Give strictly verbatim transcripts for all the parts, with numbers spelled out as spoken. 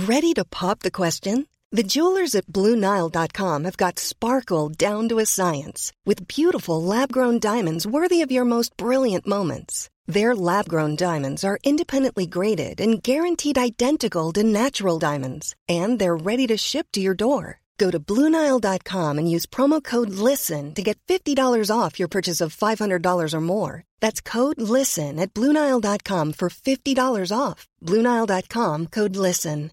Ready to pop the question? The jewelers at Blue Nile dot com have got sparkle down to a science with beautiful lab-grown diamonds worthy of your most brilliant moments. Their lab-grown diamonds are independently graded and guaranteed identical to natural diamonds, and they're ready to ship to your door. Go to Blue Nile dot com and use promo code LISTEN to get fifty dollars off your purchase of five hundred dollars or more. That's code LISTEN at Blue Nile dot com for fifty dollars off. Blue Nile dot com, code LISTEN.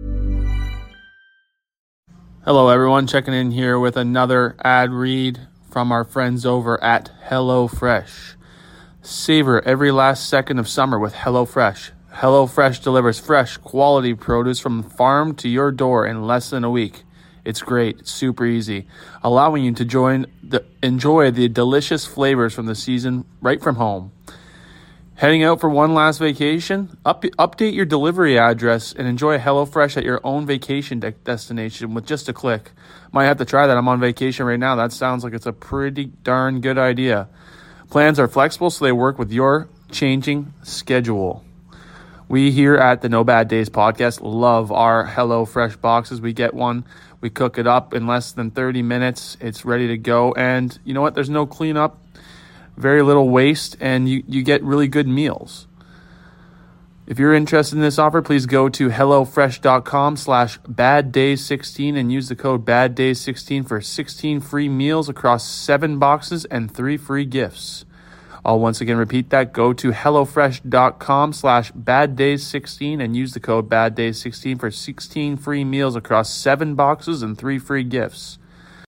Hello, everyone. Checking in here with another ad read from our friends over at HelloFresh. Savor every last second of summer with HelloFresh. HelloFresh delivers fresh, quality produce from the farm to your door in less than a week. It's great. It's super easy, allowing you to join the, enjoy the delicious flavors from the season right from home. Heading out for one last vacation? Up, update your delivery address and enjoy HelloFresh at your own vacation de- destination with just a click. Might have to try that. I'm on vacation right now. That sounds like it's a pretty darn good idea. Plans are flexible, so they work with your changing schedule. We here at the No Bad Days podcast love our HelloFresh boxes. We get one, we cook it up in less than thirty minutes. It's ready to go. And you know what? There's no cleanup, very little waste, and you, you get really good meals. If you're interested in this offer, please go to HelloFresh.com slash BadDays16 and use the code BadDays16 for sixteen free meals across seven boxes and three free gifts. I'll once again repeat that. Go to HelloFresh.com slash BadDays16 and use the code BadDays16 for sixteen free meals across seven boxes and three free gifts.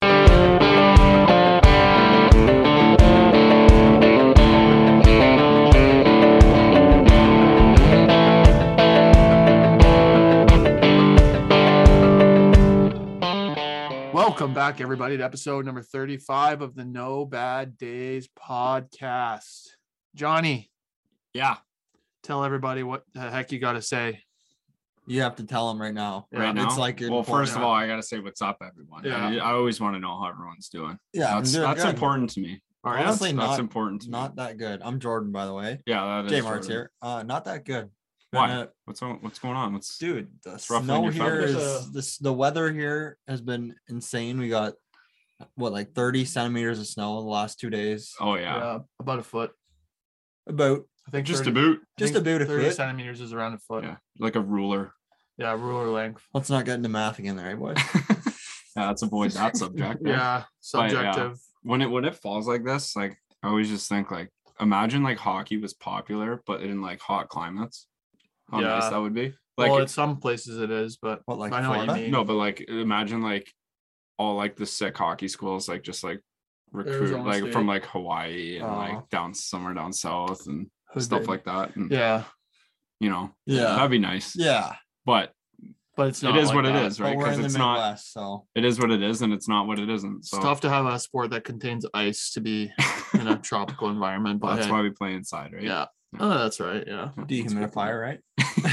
Welcome back, everybody, to episode number thirty-five of the No Bad Days podcast. Johnny. Yeah. Tell everybody what the heck you got to say. You have to tell them right now. Right yeah, now? It's like well, first of all, I got to say what's up, everyone. Yeah. I, I always want to know how everyone's doing. Yeah, that's that's good. important to me. All right, honestly, that's, not, that's important to not me. that good. I'm Jordan, by the way. Yeah, that is J Mart's Jordan. here. Uh, not that good. Why? Gonna, what's on, what's going on? What's dude? The what's ruffling snow your here feathers? is this. The weather here has been insane. We got what, like thirty centimeters of snow in the last two days. Oh yeah, Yeah, about a foot. About I think just thirty, a boot. just think about a thirty foot. centimeters is around a foot. Yeah, like a ruler. Yeah, ruler length. Let's not get into math again, there, right, boys? Yeah, let's avoid that subject. Yeah, yeah, subjective. when it when it falls like this, like I always just think like, imagine like hockey was popular, but in like hot climates. How Yeah. nice that would be. Like, well, in some places it is, but What, like I know Florida? what you mean. no, but like imagine like all like the sick hockey schools like just like recruit Arizona like State. from like Hawaii and Oh. like down somewhere down south and Who's stuff big? like that. And Yeah, you know, Yeah. that'd be nice. Yeah, But but it's not. it is like what that. it is, but right? we're Because in the it's not Midwest, so it is what it is, and it's not what it isn't. It's So tough to have a sport that contains ice to be in a tropical environment. But that's hey, why we play inside, right? yeah. Oh, that's right. Yeah. dehumidifier, right?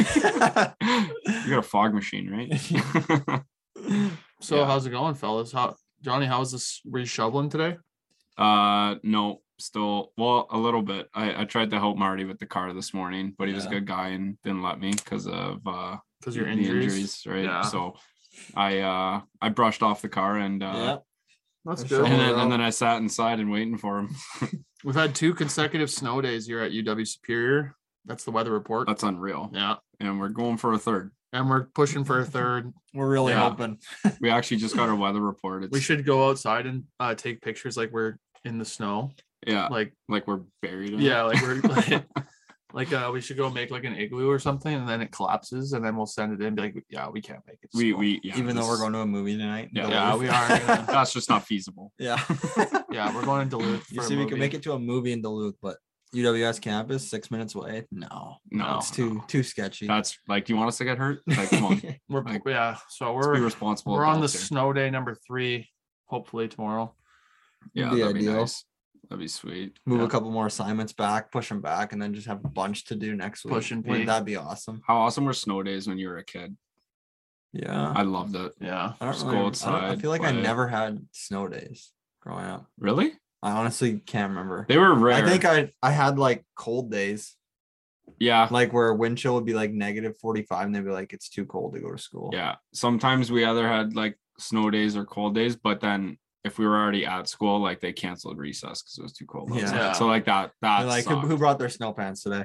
You got a fog machine, right? So Yeah. how's it going, fellas? How Johnny? How's this? Were you shoveling today? Uh, no, still, well, a little bit. I, I tried to help Marty with the car this morning, but he was a Yeah. good guy and didn't let me because of uh Because your the injuries. right? Yeah. So I uh I brushed off the car and uh Yeah. That's For good. sure. and then Overall. and then I sat inside and waiting for him. We've had two consecutive snow days here at U W Superior. That's the weather report. That's unreal. Yeah. And we're going for a third. And we're pushing for a third. We're really Yeah. hoping. We actually just got our weather report. It's We should go outside and uh, take pictures like we're in the snow. yeah, Like, like we're buried in yeah, it. like we're like, like uh, we should go make like an igloo or something, and then it collapses, and then we'll send it in. Be like, yeah, we can't make it. we snow." we yeah, Even though this- we're going to a movie tonight. Yeah. yeah, we are. Gonna, that's just not feasible. Yeah. yeah, we're going to Duluth. You for see, a we can movie. make it to a movie in Duluth, but U W S campus, six minutes away. No, No, it's too no. too sketchy. That's like, do you want us to get hurt? Like, come on. We're like, yeah. So Let's be we're responsible. we're on the adults here. snow day number three. Hopefully tomorrow. Yeah, Be that'd be ideal. nice. That'd be sweet. Move yeah. a couple more assignments back, push them back, and then just have a bunch to do next week. Push and pee. Wouldn't that be awesome? How awesome were snow days when you were a kid? Yeah. I loved it. Yeah. I don't just really, go I, don't- I outside, feel like I play. never had snow days growing up. Really? I honestly can't remember. They were rare. I think I I had like cold days. Yeah. Like where wind chill would be like negative forty-five and they'd be like, it's too cold to go to school. Yeah. Sometimes we either had like snow days or cold days, but then if we were already at school, like they canceled recess because it was too cold. Yeah. outside. So like that, that They're like, who, who brought their snow pants today?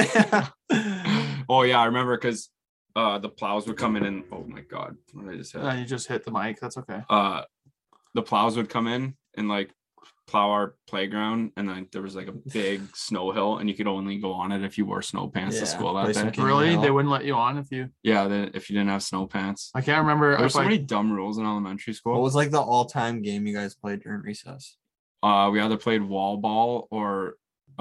Oh yeah, I remember because uh the plows would come in and oh my god, what did I just hit? Uh, you just hit the mic. That's okay. Uh the plows would come in and like plow our playground, and then there was like a big snow hill, and you could only go on it if you wore snow pants Yeah, to school that play some day. King Really? Hill. They wouldn't let you on if you. Yeah, then if you didn't have snow pants. I can't remember. There's if so I- many dumb rules in elementary school. What was like the all-time game you guys played during recess? Uh, we either played wall ball or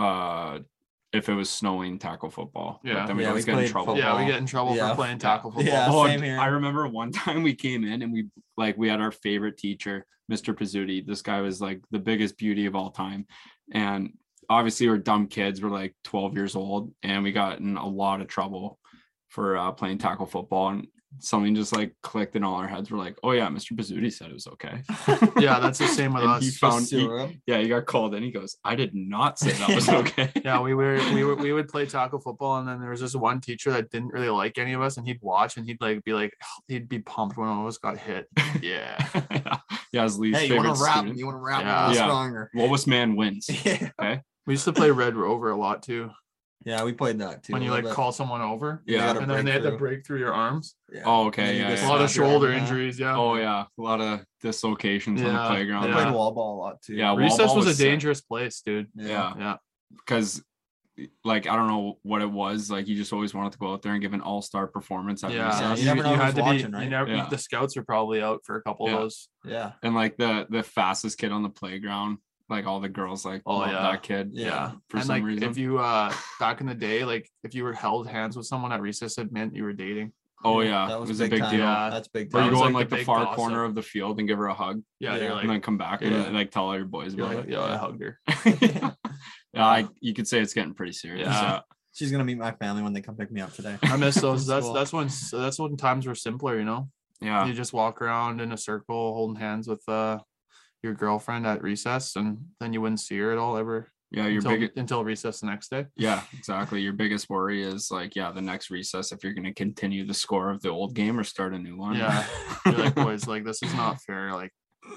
uh, if it was snowing, tackle football. But Yeah. then we Yeah, always we get in played trouble. Yeah, we football. get in trouble Yeah. for playing tackle football. Yeah. Oh, same here. I remember one time we came in and we like we had our favorite teacher, Mister Pizzuti. This guy was like the biggest beauty of all time, and obviously we're dumb kids. We're like twelve years old, and we got in a lot of trouble for uh, playing tackle football. And something just like clicked in all our heads. We're like, oh yeah, Mister Pizzuti said it was okay. Yeah, that's the same with And us. he found he, Syrup. yeah, he got called in. He goes, I did not say that was okay. Yeah, we were we were we would play tackle football, and then there was this one teacher that didn't really like any of us, and he'd watch and he'd like be like he'd be pumped when one of us got hit. Yeah. Yeah, his least Hey, you favorite want to rap? student. You want to rap Yeah. a little Yeah. stronger? Lowest man wins. Yeah. Okay. We used to play Red Rover a lot too. Yeah, we played that too. When a you little like bit. call someone over, Yeah. gotta and then break they had to through. break through your arms. Yeah. Oh, And okay, then you yeah, just yeah. A lot of snap your arm shoulder in half. injuries. Yeah. Oh yeah, a lot of dislocations on the Yeah, playground. I yeah. played wall ball a lot too. Yeah, wall Recess ball was a was sick. dangerous place, dude. Yeah, Yeah. because like I don't know what it was. Like you just always wanted to go out there and give an all star performance at Yeah. recess. You never know who's had to watching, be. right? You never, Yeah. The scouts are probably out for a couple Yeah. of those. Yeah. And like the the fastest kid on the playground, like all the girls like Oh, love yeah. that kid. Yeah. for and some like reason. if you uh back in the day, like if you were held hands with someone at recess, it meant you were dating. oh yeah, That it was, was a big big time. deal. Yeah. That's big Or That you time. was go like in the like the, big far gossip. corner of the field and give her a hug, Yeah, Yeah. you're like, and then come back and Yeah. like tell all your boys you're about like, it. yeah, I hugged her. yeah, I, you could say it's getting pretty serious. Yeah. Yeah. She's gonna meet my family when they come pick me up today. I miss those. From That's school. that's when that's when times were simpler, you know. Yeah. You just walk around in a circle holding hands with uh your girlfriend at recess, and then you wouldn't see her at all ever Yeah, your until, big until recess the next day. yeah, exactly. Your biggest worry is like, yeah, the next recess if you're gonna continue the score of the old game or start a new one. Yeah. You're like, boys, like this is not fair. Like,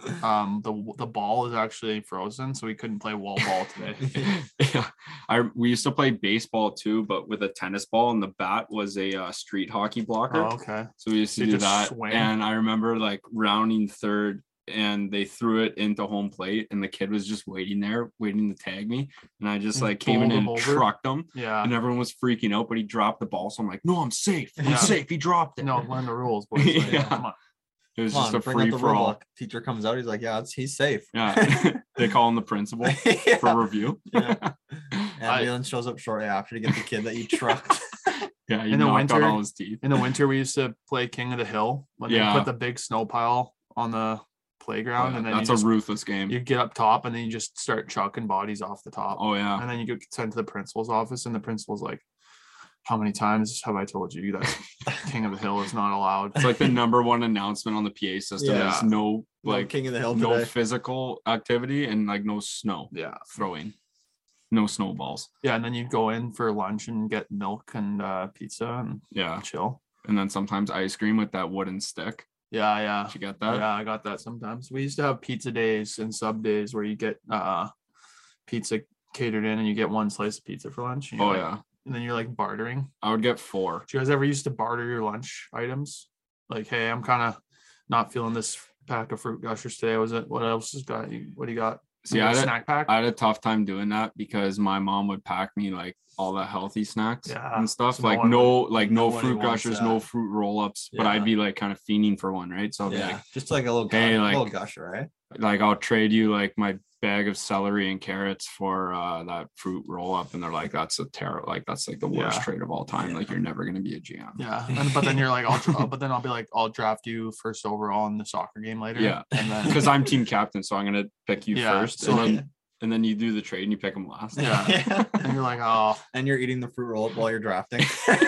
um, the the ball is actually frozen, so we couldn't play wall ball today. yeah. I we used to play baseball too, but with a tennis ball, and the bat was a uh, street hockey blocker. Oh, okay. So we used to You do just that. swing? And I remember like rounding third, and they threw it into home plate, and the kid was just waiting there, waiting to tag me. And I just And like came in bowled him and over? trucked him, Yeah. and everyone was freaking out, but he dropped the ball. So I'm like, no, I'm safe. I'm Yeah. safe. He dropped it. No, learn the rules, boys. Like, Yeah. come on. It was Come just on, a bring free out the for rule all. book. Teacher comes out. He's like, yeah, it's, he's safe. Yeah. They call him the principal Yeah. for review. Yeah. I- Ambulance shows up shortly after to get the kid that you trucked. Yeah, he In the knocked out winter- all his teeth. In the winter, we used to play King of the Hill when Yeah. they put the big snow pile on the playground, Yeah, and then that's you a just, ruthless game. you get up top, and then you just start chucking bodies off the top. Oh yeah. And then you get sent to the principal's office, and the principal's like, how many times have I told you that King of the Hill is not allowed? It's like the number one announcement on the P A system Yeah. is no No like King of the Hill no today. physical activity and like no snow Yeah. throwing, no snowballs. Yeah. And then you go in for lunch and get milk and uh, pizza and Yeah, chill. and then sometimes ice cream with that wooden stick. Yeah. Yeah. Did you get that? Yeah. I got that sometimes. We used to have pizza days and sub days where you get uh, pizza catered in and you get one slice of pizza for lunch. and you're Oh like- yeah, And then you're like bartering. I would get four. Do you guys ever used to barter your lunch items? Like, hey, I'm kind of not feeling this pack of fruit gushers today. Was it? What else has got you? What do you got? See, You I got a had, a, snack pack. I had a tough time doing that because my mom would pack me like all the healthy snacks Yeah, and stuff. so no like one no, like no nobody fruit wants gushers, no that. fruit roll ups. But Yeah. I'd be like kind of fiending for one, right? So I'd be Yeah, like, just like a little, Hey, gush, like- little gusher, right? like I'll trade you like my bag of celery and carrots for uh that fruit roll up, and they're like, that's a terror, like that's like the worst Yeah. trade of all time. Yeah. Like you're never gonna be a G M. Yeah, and, but then you're like, I'll, dra- but then I'll be like, I'll draft you first overall in the soccer game later. Yeah. and then Because I'm team captain, so I'm gonna pick you Yeah, first, so and then and then you do the trade and you pick them last. Yeah. and you're like, oh, And you're eating the fruit roll up while you're drafting.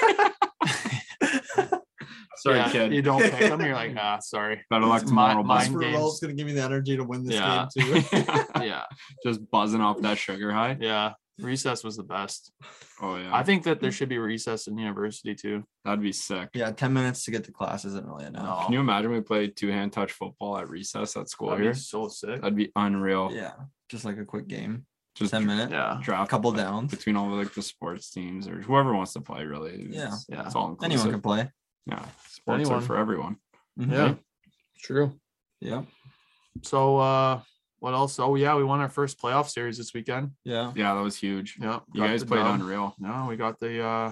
Sorry, yeah, kid. You don't pick them. You're like, ah, sorry. Better luck It's tomorrow, my- This bud. mind fruit roll games. is gonna give me the energy to win this Yeah. game too. Yeah, Just buzzing off that sugar high. yeah. Recess was the best. Oh yeah. I think that there should be recess in university too. That'd be sick. Yeah, ten minutes to get to class isn't really enough. No. Can you imagine we played two hand touch football at recess at school That'd here? be so sick. That'd be unreal. Yeah, just like a quick game, Just ten minutes, Yeah. draft couple downs. between all like the sports teams or whoever wants to play. Really, it's, Yeah. Yeah. it's all inclusive. Anyone can play. Yeah, sports Anyone. are for everyone. Mhm. Yeah. True. Yeah. So uh what else? Oh yeah, we won our first playoff series this weekend. Yeah. Yeah, that was huge. Yeah. You got guys the played dub. unreal. No, we got the uh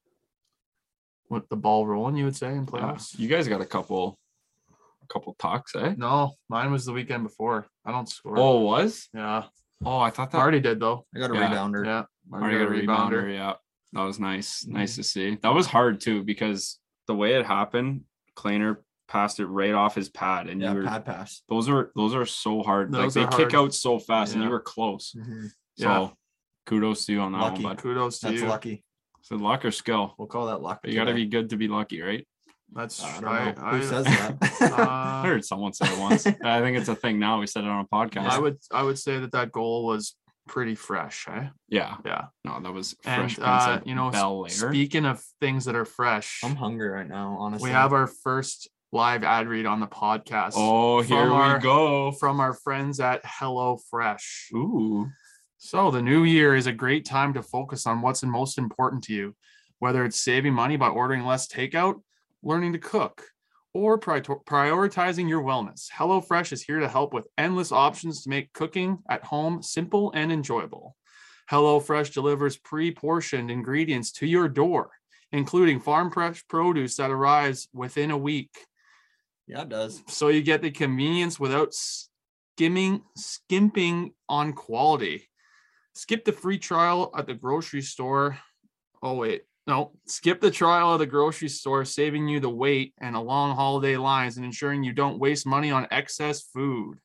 what the ball rolling, you would say, in Yeah. playoffs. You guys got a couple, a couple talks, eh? No, mine was the weekend before. I don't score. Oh, it was? yeah. Oh, I thought that. Marty did though. I got a Yeah. rebounder. Yeah. Marty got a rebounder. Yeah, that was nice. Nice to see. That was hard too because the way it happened, Kleiner passed it right off his pad, and Yeah, you were. pad pass. Those are those are so hard. Those like are they kick hard. out so fast, and Yeah. you were close. Mhm. So Yeah. kudos to you on that Lucky. one, bud. Kudos to That's you. lucky. So luck or skill. We'll call that luck. You got to today. be good to be lucky, right? That's I don't I, know. I, Who says that? I uh, heard someone say it once. I think it's a thing now. We said it on a podcast. I would I would say that that goal was pretty fresh, eh? yeah. Yeah. No, that was And fresh. uh, Prince of you know, Bel s- Air. speaking of things that are fresh, I'm hungry right now. Honestly, we have our first live ad read on the podcast. Oh, here from we our- go. From our friends at HelloFresh. Ooh. So the new year is a great time to focus on what's most important to you, whether it's saving money by ordering less takeout, learning to cook, or pri- prioritizing your wellness. HelloFresh is here to help with endless options to make cooking at home simple and enjoyable. HelloFresh delivers pre-portioned ingredients to your door, including farm fresh produce that arrives within a week. Yeah, it does. So you get the convenience without skimming, skimping on quality. Skip the free trial at the grocery store. Oh, wait. No, skip the trial of the grocery store, saving you the wait and a long holiday lines and ensuring you don't waste money on excess food.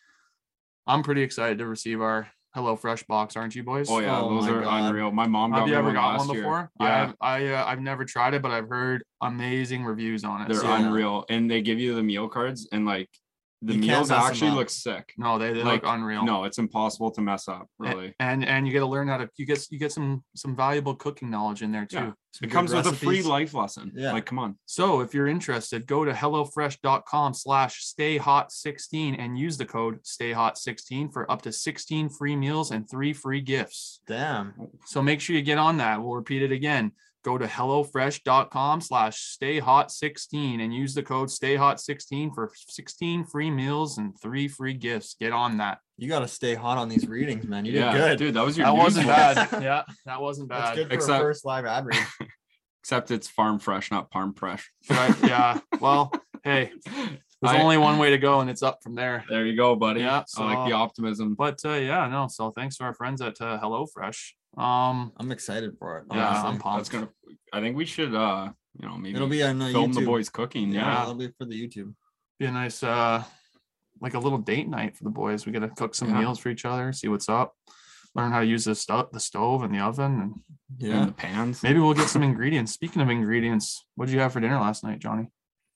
I'm pretty excited to receive our HelloFresh box, aren't you, boys? Oh yeah, Oh those my are God. unreal. My mom got Have you me ever one got last one year. before? Yeah, I have, I uh, I've never tried it, but I've heard amazing reviews on it. they're So- Yeah. unreal, and they give you the meal cards, and like the You can't meals mess 'em actually up. look sick. No, they, they Like, look unreal. No, it's impossible to mess up. A- Really, And and you get to learn how to you get you get some some valuable cooking knowledge in there too. Yeah. Some it good comes with a free recipes. life lesson. Yeah. Like, come on. So if you're interested, go to HelloFresh.com slash stay hot sixteen and use the code stay hot sixteen for up to sixteen free meals and three free gifts. Damn. So make sure you get on that. We'll repeat it again. Go to HelloFresh.com slash stay hot sixteen and use the code stay hot sixteen for sixteen free meals and three free gifts. Get on that. You got to stay hot on these readings, man. You yeah, did good. dude. That was your. That news wasn't voice. bad. Yeah, that wasn't That's bad. good for Except- a first live ad read. Except it's farm fresh, not parm fresh. Right? Yeah. Well, hey, there's I- only one way to go, and it's up from there. There you go, buddy. Yeah, I like the so- optimism. But uh, yeah, no. So thanks to our friends at uh, HelloFresh. Um, I'm excited for it. Yeah, honestly. I'm pumped. That's gonna. I think we should. uh You know, maybe It'll be on uh, film YouTube. the boys cooking. Yeah, Yeah. it'll be for the YouTube. be a nice, uh, like a little date night for the boys. We got to cook some Yeah. meals for each other, see what's up, learn how to use the stove, the stove and the oven, and Yeah. And the pans. maybe we'll get some ingredients. Speaking of ingredients, what did you have for dinner last night, Johnny?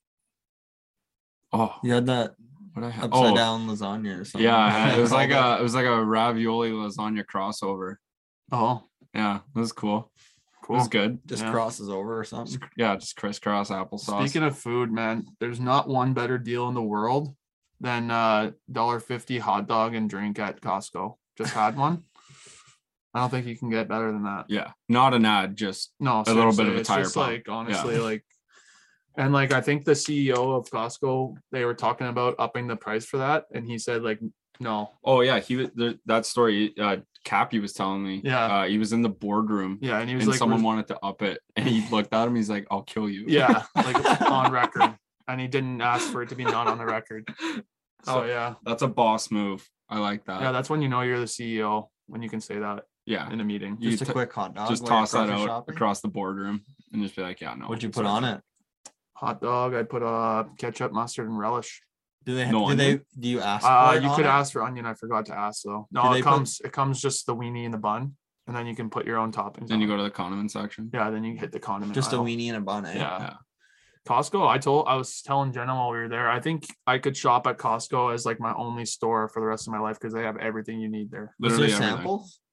Oh, You had that what I have? upside Oh, down lasagna or something. yeah. I had- It was like Called a. It was like a ravioli lasagna crossover. Oh, Yeah, it was cool. It cool. was good. just yeah. crosses over or something. Yeah, just crisscross applesauce. Speaking of food, man, there's not one better deal in the world than uh one dollar fifty hot dog and drink at Costco. Just had one. I don't think you can get better than that. yeah, not an ad, just No, A little bit seriously, of a it's tire just pump. like honestly, like, and like I think the C E O of Costco, they were talking about upping the price for that, and he said like, no, oh yeah, he was there, that story. Uh, Cappy was telling me. Yeah. uh, he was in the boardroom yeah, and he was and like, someone we're- wanted to up it, and he looked at him. He's like, "I'll kill you." yeah, like on record, and he didn't ask for it to be not on the record. So Oh. yeah, That's a boss move. I like that. yeah, that's when you know you're the C E O, when you can say that yeah. in a meeting. You Just a t- quick hot dog. Just while you're toss that grocery out shopping? across the boardroom and just be like, "Yeah, no." What'd you put sorry. on it? Hot dog, I'd put uh ketchup, mustard, and relish. Do they? No do they? onion? Do you ask? Uh, for it you on could it? ask for onion. I forgot to ask though. Do No, they it put- comes it comes just the weenie in the bun, and then you can put your own toppings. Then you on. go to the condiment section. Yeah, then you hit the condiment. Just a aisle. weenie and a bun. Eh? Yeah. Yeah. Costco. I told I was telling Jenna while we were there. I think I could shop at Costco as like my only store for the rest of my life because they have everything you need there. Was there Literally everything. samples?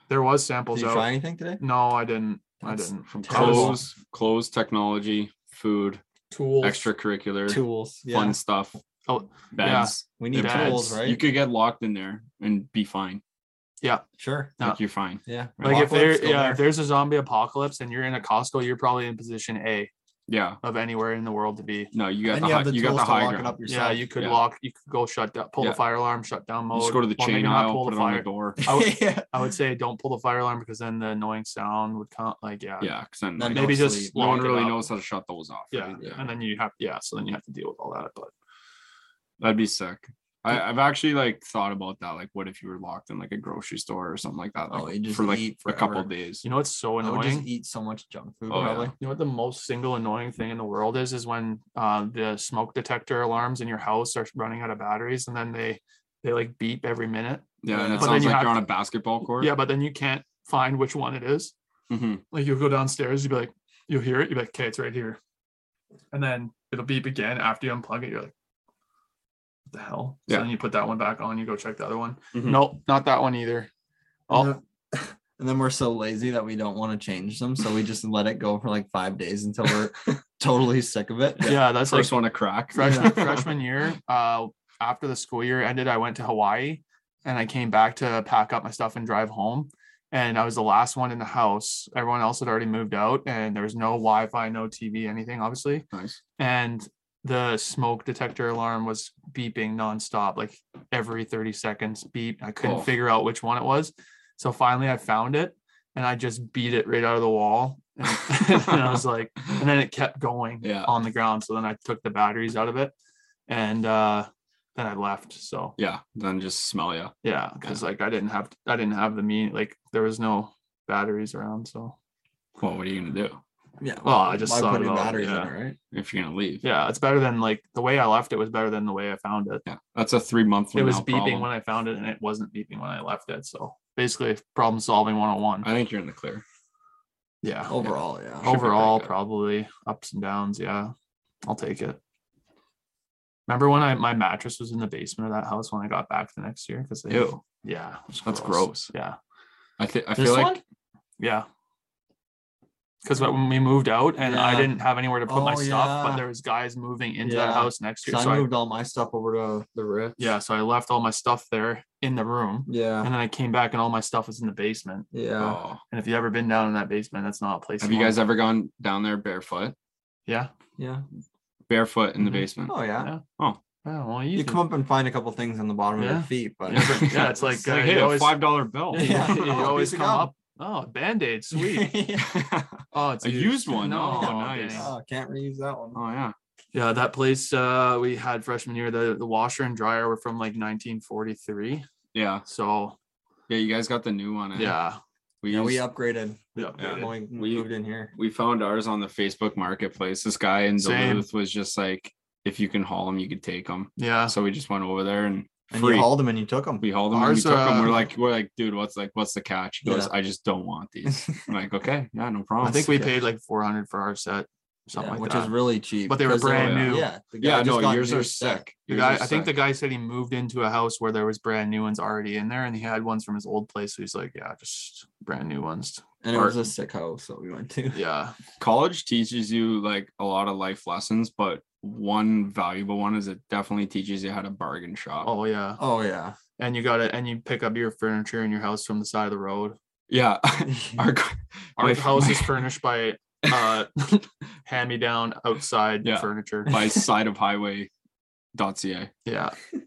There was Did samples you out. try anything today? No, I didn't. I That's didn't. From Terrible. clothes, clothes, technology, food, Tools. extracurricular, Tools. Yeah. fun stuff, Oh, beds. We need Beds. tools, right? You could get locked in there and be fine. yeah. Sure. Yeah. Like you're fine. Yeah. Like if there, Apocalypse, go yeah, there. if there's a zombie apocalypse and you're in a Costco, you're probably in position A Yeah. of anywhere in the world to be. No, you got And the you high, have the you got tools the to high lock ground. it up yourself. Yeah, you could Yeah. lock, you could go shut down, pull Yeah. the fire alarm, shut down mode. You just go to the Well, chain maybe not aisle, pull put the it on fire. the door. I would, yeah. I would say don't pull the fire alarm because then the annoying sound would come. Like, yeah, Yeah, because then Then like, no maybe just sleep. no lock one it really up. knows how to shut those off. Yeah. right? and then you have, yeah, so then you have to deal with all that. But That'd be sick. I, I've actually like thought about that. Like, what if you were locked in like a grocery store or something like that? Like, Oh, you just for like eat a couple forever. days. you know what's so I would just annoying? eat so much junk food, Oh, yeah. probably. You know what the most single annoying thing in the world is? Is when uh, the smoke detector alarms in your house are running out of batteries, and then they they like beep every minute. Yeah, and Yeah. it But then sounds you like have you're on to- a basketball court. Yeah, but then you can't find which one it is. hmm Like you'll go downstairs, you'll be like, you'll hear it, you'll be like, okay, it's right here. And then it'll beep again after you unplug it. You're like, what the hell? So Yeah. then you put that one back on, you go check the other one. Mhm. Nope, not that one either. And Oh, then- And then we're so lazy that we don't want to change them. So we just let it go for like five days until we're totally sick of it. yeah, that's like First one to crack. freshman freshman year. Uh, after the school year ended, I went to Hawaii, and I came back to pack up my stuff and drive home. And I was the last one in the house. Everyone else had already moved out, and there was no Wi-Fi, no T V, anything, obviously. Nice. And the smoke detector alarm was beeping nonstop, like every thirty seconds beep. I couldn't Oh. figure out which one it was. So finally I found it, and I just beat it right out of the wall. And, and I was like, and then it kept going Yeah. on the ground. So then I took the batteries out of it, and uh, then I left. So Yeah. Then just smell you. yeah, because like I didn't have, I didn't have the mean, like there was no batteries around. So Well, what are you gonna do Yeah. well, I just why thought put new about it, batteries yeah. in it, right? if you're gonna leave? yeah, it's better than like the way I left it was better than the way I found it. Yeah. That's a three month. It was beeping when I found it, and it wasn't beeping when I left it. So basically, problem solving one on one. I think you're in the clear. Yeah. Overall, yeah. Should be Overall, pretty good. probably ups and downs. Yeah, I'll take it. Remember when I my mattress was in the basement of that house when I got back the next year? Because Ew. yeah, it was That's gross. Yeah, I think I This feel like one? yeah. Because when we moved out and I Yeah. didn't have anywhere to put my Oh, stuff, but yeah. there was guys moving into that Yeah. house next year. So So I I, moved all my stuff over to the Ritz. yeah, so I left all my stuff there in the room, Yeah. and then I came back and all my stuff was in the basement. Yeah. oh. And if you ever been down in that basement, that's not a place. Have you guys ever gone down there barefoot? Yeah. Yeah. Barefoot in the Mhm. basement. Oh yeah. Yeah. Oh. Oh, well, you, You come up and find a couple things on the bottom of Yeah. your feet, but Yeah, but- yeah, it's like, It's uh, like, you hey, always- a five dollar bill. Yeah. you Oh, always piece of come gum. up. Oh, band-aid, sweet. Oh, it's A used one. No, Oh, nice. dang. oh, can't reuse that one. Oh yeah. Yeah, that place uh we had freshman year, the, the washer and dryer were from like nineteen forty-three. Yeah. So Yeah. You guys got the new one. Eh? yeah. We Yeah, we used- upgraded Yeah. Yeah. when we We- moved in here. we found ours on the Facebook Marketplace. This guy in Same. Duluth was just like, if you can haul them, you could take them. Yeah. So we just went over there and And free. you hauled them and you took them. we hauled them and Ours, we took them. uh, We're like, we're like, dude, what's like, what's the catch? He goes, Yeah. I just don't want these. I'm like, okay, yeah, no problem. I think we Yeah. paid like four hundred for our set, something like which that. is really cheap. But they were 'cause brand new. Yeah. the guy yeah, just no, got yours new are set. sick. the Yours guy, are I think the sick. guy said he moved into a house where there was brand new ones already in there, and he had ones from his old place. So he's like, yeah, just brand new ones. And it was Or- a sick house that we went to. Yeah. college teaches you like a lot of life lessons, but one valuable one is it definitely teaches you how to bargain shop. Oh yeah. Oh yeah. And you got it, and you pick up your furniture in your house from the side of the road. Yeah. Our, Our my- house my- is furnished by uh hand me down outside Yeah. furniture. by side of highway dot c a. Yeah.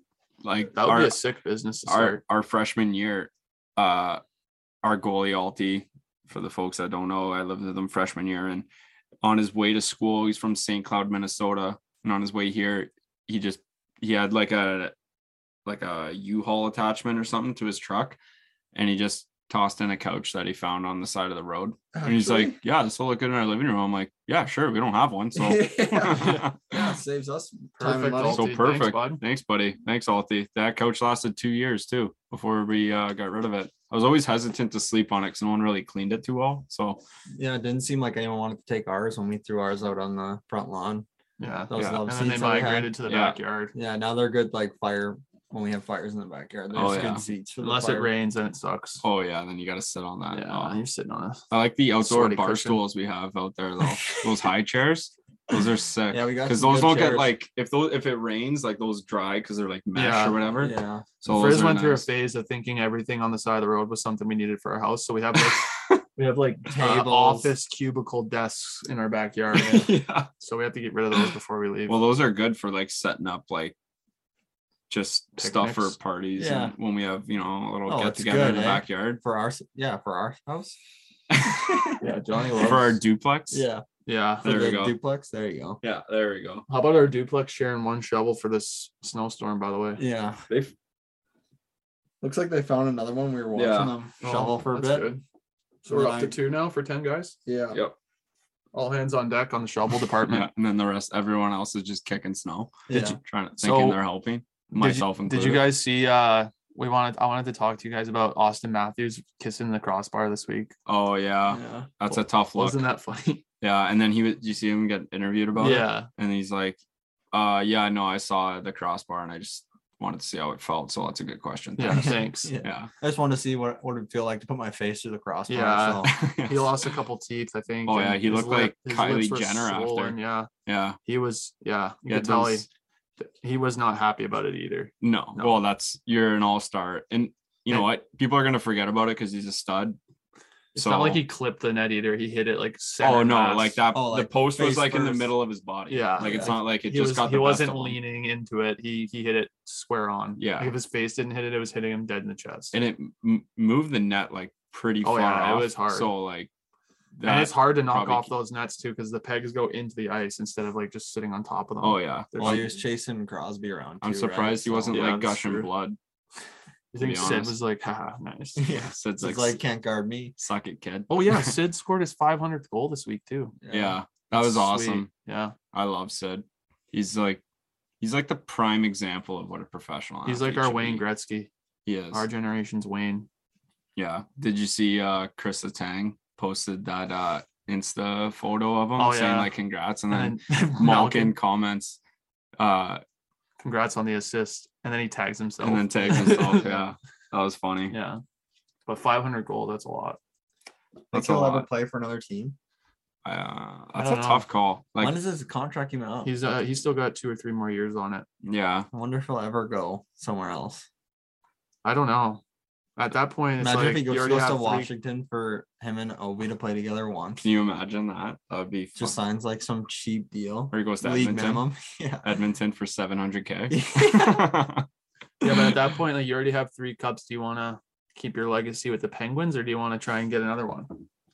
Like That would our, be a sick business to our start. our freshman year, uh our goalie Alti, for the folks that don't know, I lived with him freshman year, and on his way to school, he's from Saint Cloud, Minnesota, and on his way here, he just he had like a like a U-Haul attachment or something to his truck, and he just tossed in a couch that he found on the side of the road. And he's like, yeah, this will look good in our living room. I'm like, yeah, sure, we don't have one, so yeah. Yeah, it saves us time Perfect, and money. Alti. so Thanks, perfect. bud. Thanks, buddy. Thanks, Alti. That couch lasted two years too before we uh, got rid of it. I was always hesitant to sleep on it because no one really cleaned it too well. So Yeah, it didn't seem like anyone wanted to take ours when we threw ours out on the front lawn. Yeah. Those Yeah. love And then they seats that we had. migrated to the Yeah. backyard. Yeah, now they're good like fire when we have fires in the backyard. There's Oh, yeah. good seats for the Unless it fire. rains, then it sucks. Oh yeah, then you got to sit on that. yeah, Oh. you're sitting on a I like the outdoor Sweaty bar cushion. stools we have out there though. Those high chairs, those are sick. Yeah, we got because some those good don't get chairs. like if those if it rains like those dry because they're like mesh Yeah. or whatever. Yeah. So those Frizz are went through a nice. phase of thinking everything on the side of the road was something we needed for our house. So we have like we have like uh, Tables. office cubicle desks in our backyard. yeah. So we have to get rid of those before we leave. Well, those are good for like setting up like just stuff for Picnics. parties Yeah. and when we have you know a little Oh, get it's together in good, the eh? backyard For our yeah, for our house. yeah, Johnny loves. for our duplex. Yeah. yeah. For There we the go. duplex. There you go. Yeah, there we go. How about our duplex sharing one shovel for this snowstorm? By the way. Yeah. They've Looks like they found another one. We were watching Yeah. them Oh, shovel for a that's bit. good. So we're up to Right. two now for ten guys. Yeah. yep. All hands on deck on the shovel Yeah, department. and then the rest, everyone else is just kicking snow. Yeah. you- Trying to So, thinking they're helping. Did you- Myself did included. you guys see? Uh, we wanted. I wanted to talk to you guys about Austin Matthews kissing the crossbar this week. Oh yeah, Yeah. that's a tough look. Wasn't that funny? Yeah, and then he was. Did you see him get interviewed about it? yeah. And he's like, "Uh, yeah, no, I saw the crossbar, and I just wanted to see how it felt. So that's a good question. Yeah. Thanks. Yeah. Yeah. I just wanted to see what what it would feel like to put my face through the crossbar. Yeah. So. He lost a couple teeth, I think. Oh, and yeah, he his looked like his Kylie lips were Jenner after. swollen, Yeah, yeah. he was. Yeah, you Yeah, could tell he, those- he was not happy about it either. No. No. Well, that's you're an all star, and you know And- what? People are gonna forget about it because he's a stud. It's So not like he clipped the net either. He hit it like center oh no, mass. like that. Oh, the like post was face like in the first. middle of his body. Yeah. like it's Yeah. not like it He just was. got. He The best wasn't of him. leaning into it. He he hit it square on. Yeah. Like if his face didn't hit it, it was hitting him dead in the chest. and it m- moved the net like pretty Oh, far yeah, it off. was hard. So like, and it's hard to knock probably off keep- those nets too because the pegs go into the ice instead of like just sitting on top of them. Oh yeah, They're Well, just- he was chasing Crosby around. I'm too, surprised right? he wasn't Yeah, like that's gushing true. blood. I think be Sid honest. was like, haha, nice. So, yeah. Sid's It's like, like can't guard me. suck it, kid. Oh yeah, Sid scored his five hundredth goal this week too. Yeah, that was Sweet. awesome. Yeah, I love Sid. He's like, he's like the prime example of what a professional. he's like athlete our should Wayne be. Gretzky, He is. our generation's Wayne. Yeah. Did you see uh Chris Letang posted that uh Insta photo of him Oh, saying yeah. like congrats, and then And then Malkin comments, uh, congrats on the assist, and then he tags himself. and then tags himself. Yeah, that was funny. yeah, but five hundred goal, that's a lot. Think That's a he'll ever lot. play for another team. Uh, I that's a don't know. tough call. Like, when is his contract even up? He's uh he's still got two or three more years on it. yeah, I wonder if he'll ever go somewhere else. I don't know. At that point, it's Imagine like if he goes, you already goes to have three- Washington for him and Obi to play together once. can you imagine that? That would be Just fun. signs like some cheap deal. Or he goes to League Edmonton. minimum. Yeah. Edmonton for seven hundred k. Yeah, but at that point, like you already have three cups. Do you want to keep your legacy with the Penguins, or do you want to try and get another one?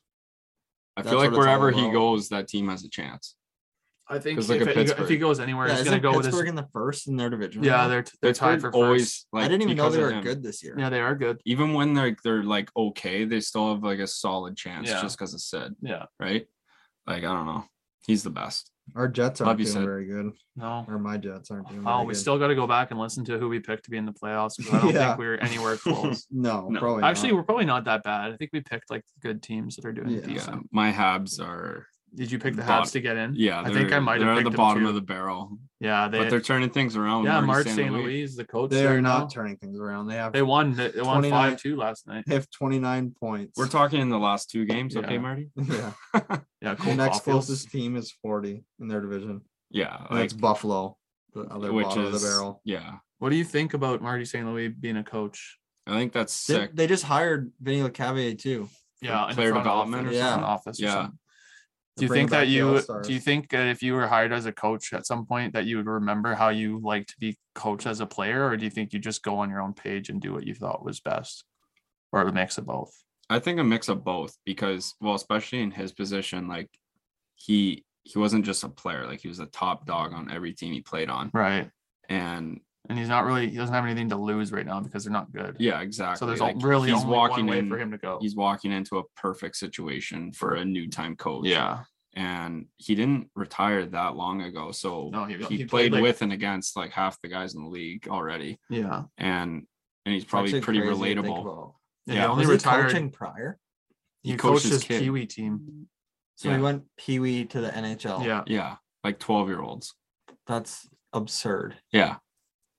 I That's feel like what it's all wherever he about. goes, that team has a chance. I think 'Cause if, look at it- if he Pittsburgh. goes anywhere, Yeah, he's isn't gonna go with Pittsburgh his. in the first in their division. Yeah, right now? they're they're tied Pittsburgh for first. always like. I didn't even know because they of were him. good this year. Yeah, they are good. Even when they're they're like okay, they still have like a solid chance Yeah. just because of Sid, Yeah, right? Like I don't know, he's the best. Our Jets Love aren't you, doing Sid. very good. no. Or my Jets aren't doing Oh, very we good. still got to go back and listen to who we picked to be in the playoffs because I don't Yeah. think we were anywhere close. No, No. probably Actually, not. we're probably not that bad. I think we picked like good teams that are doing Yeah. Yeah, decent. my Habs are. Did you pick the Bottom. Habs to get in? Yeah, I think I they're- might have They're at picked the them bottom too. of the barrel, Yeah, they. but they're turning things around. yeah, Marty Mark Saint Saint Louis. Louis, the coach. They there are not now. turning things around. They have They won. They they won twenty-nine five two last night. they have twenty-nine points. We're talking in the last two games, okay, Yeah. Marty? Yeah. Yeah, The Cole next Caulfield. closest team is forty in their division. Yeah, And like that's Buffalo, the other which bottom is of the barrel. yeah. What do you think about Marty Saint Louis being a coach? I think that's They, sick. they just hired Vinny Lecavalier too. Yeah, in the player front development office or or something? front office. Or Yeah. something. Do They're you bringing think that back the you All-Stars. do you think that if you were hired as a coach at some point that you would remember how you like to be coached as a player, or do you think you just go on your own page and do what you thought was best, or a mix of both? I think a mix of both because, well, especially in his position, like he he wasn't just a player, like he was a top dog on every team he played on, Right, and and he's not really he doesn't have anything to lose right now because they're not good. yeah, exactly. So there's like, really he's only walking one way in, for him to go. He's walking into a perfect situation for a new time coach. Yeah, and he didn't retire that long ago, so No, he- he, he played, played like- with and against like half the guys in the league already, yeah. and and he's It's probably actually pretty crazy to think relatable. about. Yeah, Yeah. he only Was he retired. coaching prior? He, He coached coached his his kid. Pee Wee team. So Yeah. he went Pee Wee to the N H L. Yeah, Yeah, like twelve year olds. That's absurd. Yeah,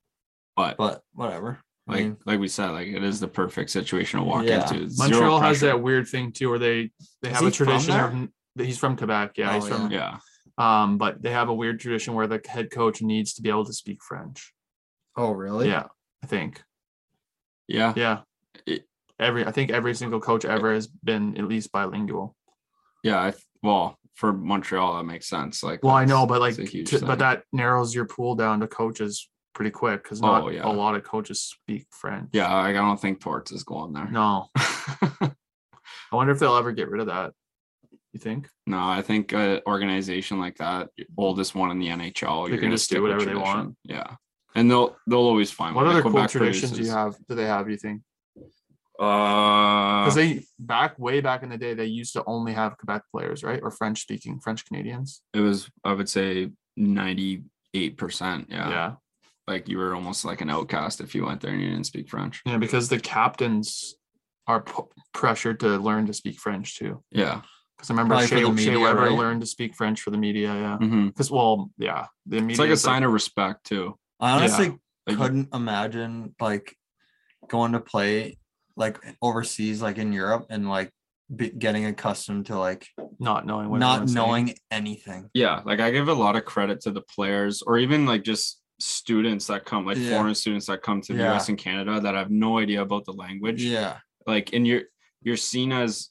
but but whatever. I like mean, like we said, like it is the perfect situation to walk Yeah. into. Zero Montreal has pressure. that weird thing too, where they they Is have he a tradition from of that he's from Quebec. Yeah, he's Oh, from. Yeah. Um, but they have a weird tradition where the head coach needs to be able to speak French. oh really? Yeah, I think. Yeah. Yeah, It- every I think every single coach ever has been at least bilingual. Yeah. I, well, for Montreal, that makes sense. Like, Well, I that's- know, but like, that's a huge to- thing. but that narrows your pool down to coaches pretty quick because not Oh, yeah. a lot of coaches speak French. Yeah, like, I don't think Torts is going there. No, I wonder if they'll ever get rid of that. You think? No, I think an organization like that, oldest one in the N H L, They you're can gonna just do stick with whatever they tradition. want. Yeah, and they'll they'll always find What one. other Like, cool Quebec traditions do you produces- have? Do they have? You think? Uh, Because they back way back in the day, they used to only have Quebec players, right, or French speaking French Canadians. it was I would say ninety-eight percent. Yeah. Yeah, like you were almost like an outcast if you went there and you didn't speak French. yeah, because the captains are p- pressured to learn to speak French too. Yeah. Because I remember Probably for Shea, the Shea media, Weber right? learned to speak French for the media. Yeah, Mhm. because well, yeah, the media. It's like a is sign of respect too. I honestly Like, couldn't imagine like going to play like overseas, like in Europe, and like be, getting accustomed to like not knowing what not everyone's saying. knowing anything. yeah, like I give a lot of credit to the players or even like just students that come, like Yeah. foreign students that come to the Yeah. U S and Canada that have no idea about the language. Yeah, Like, and you're you're seen as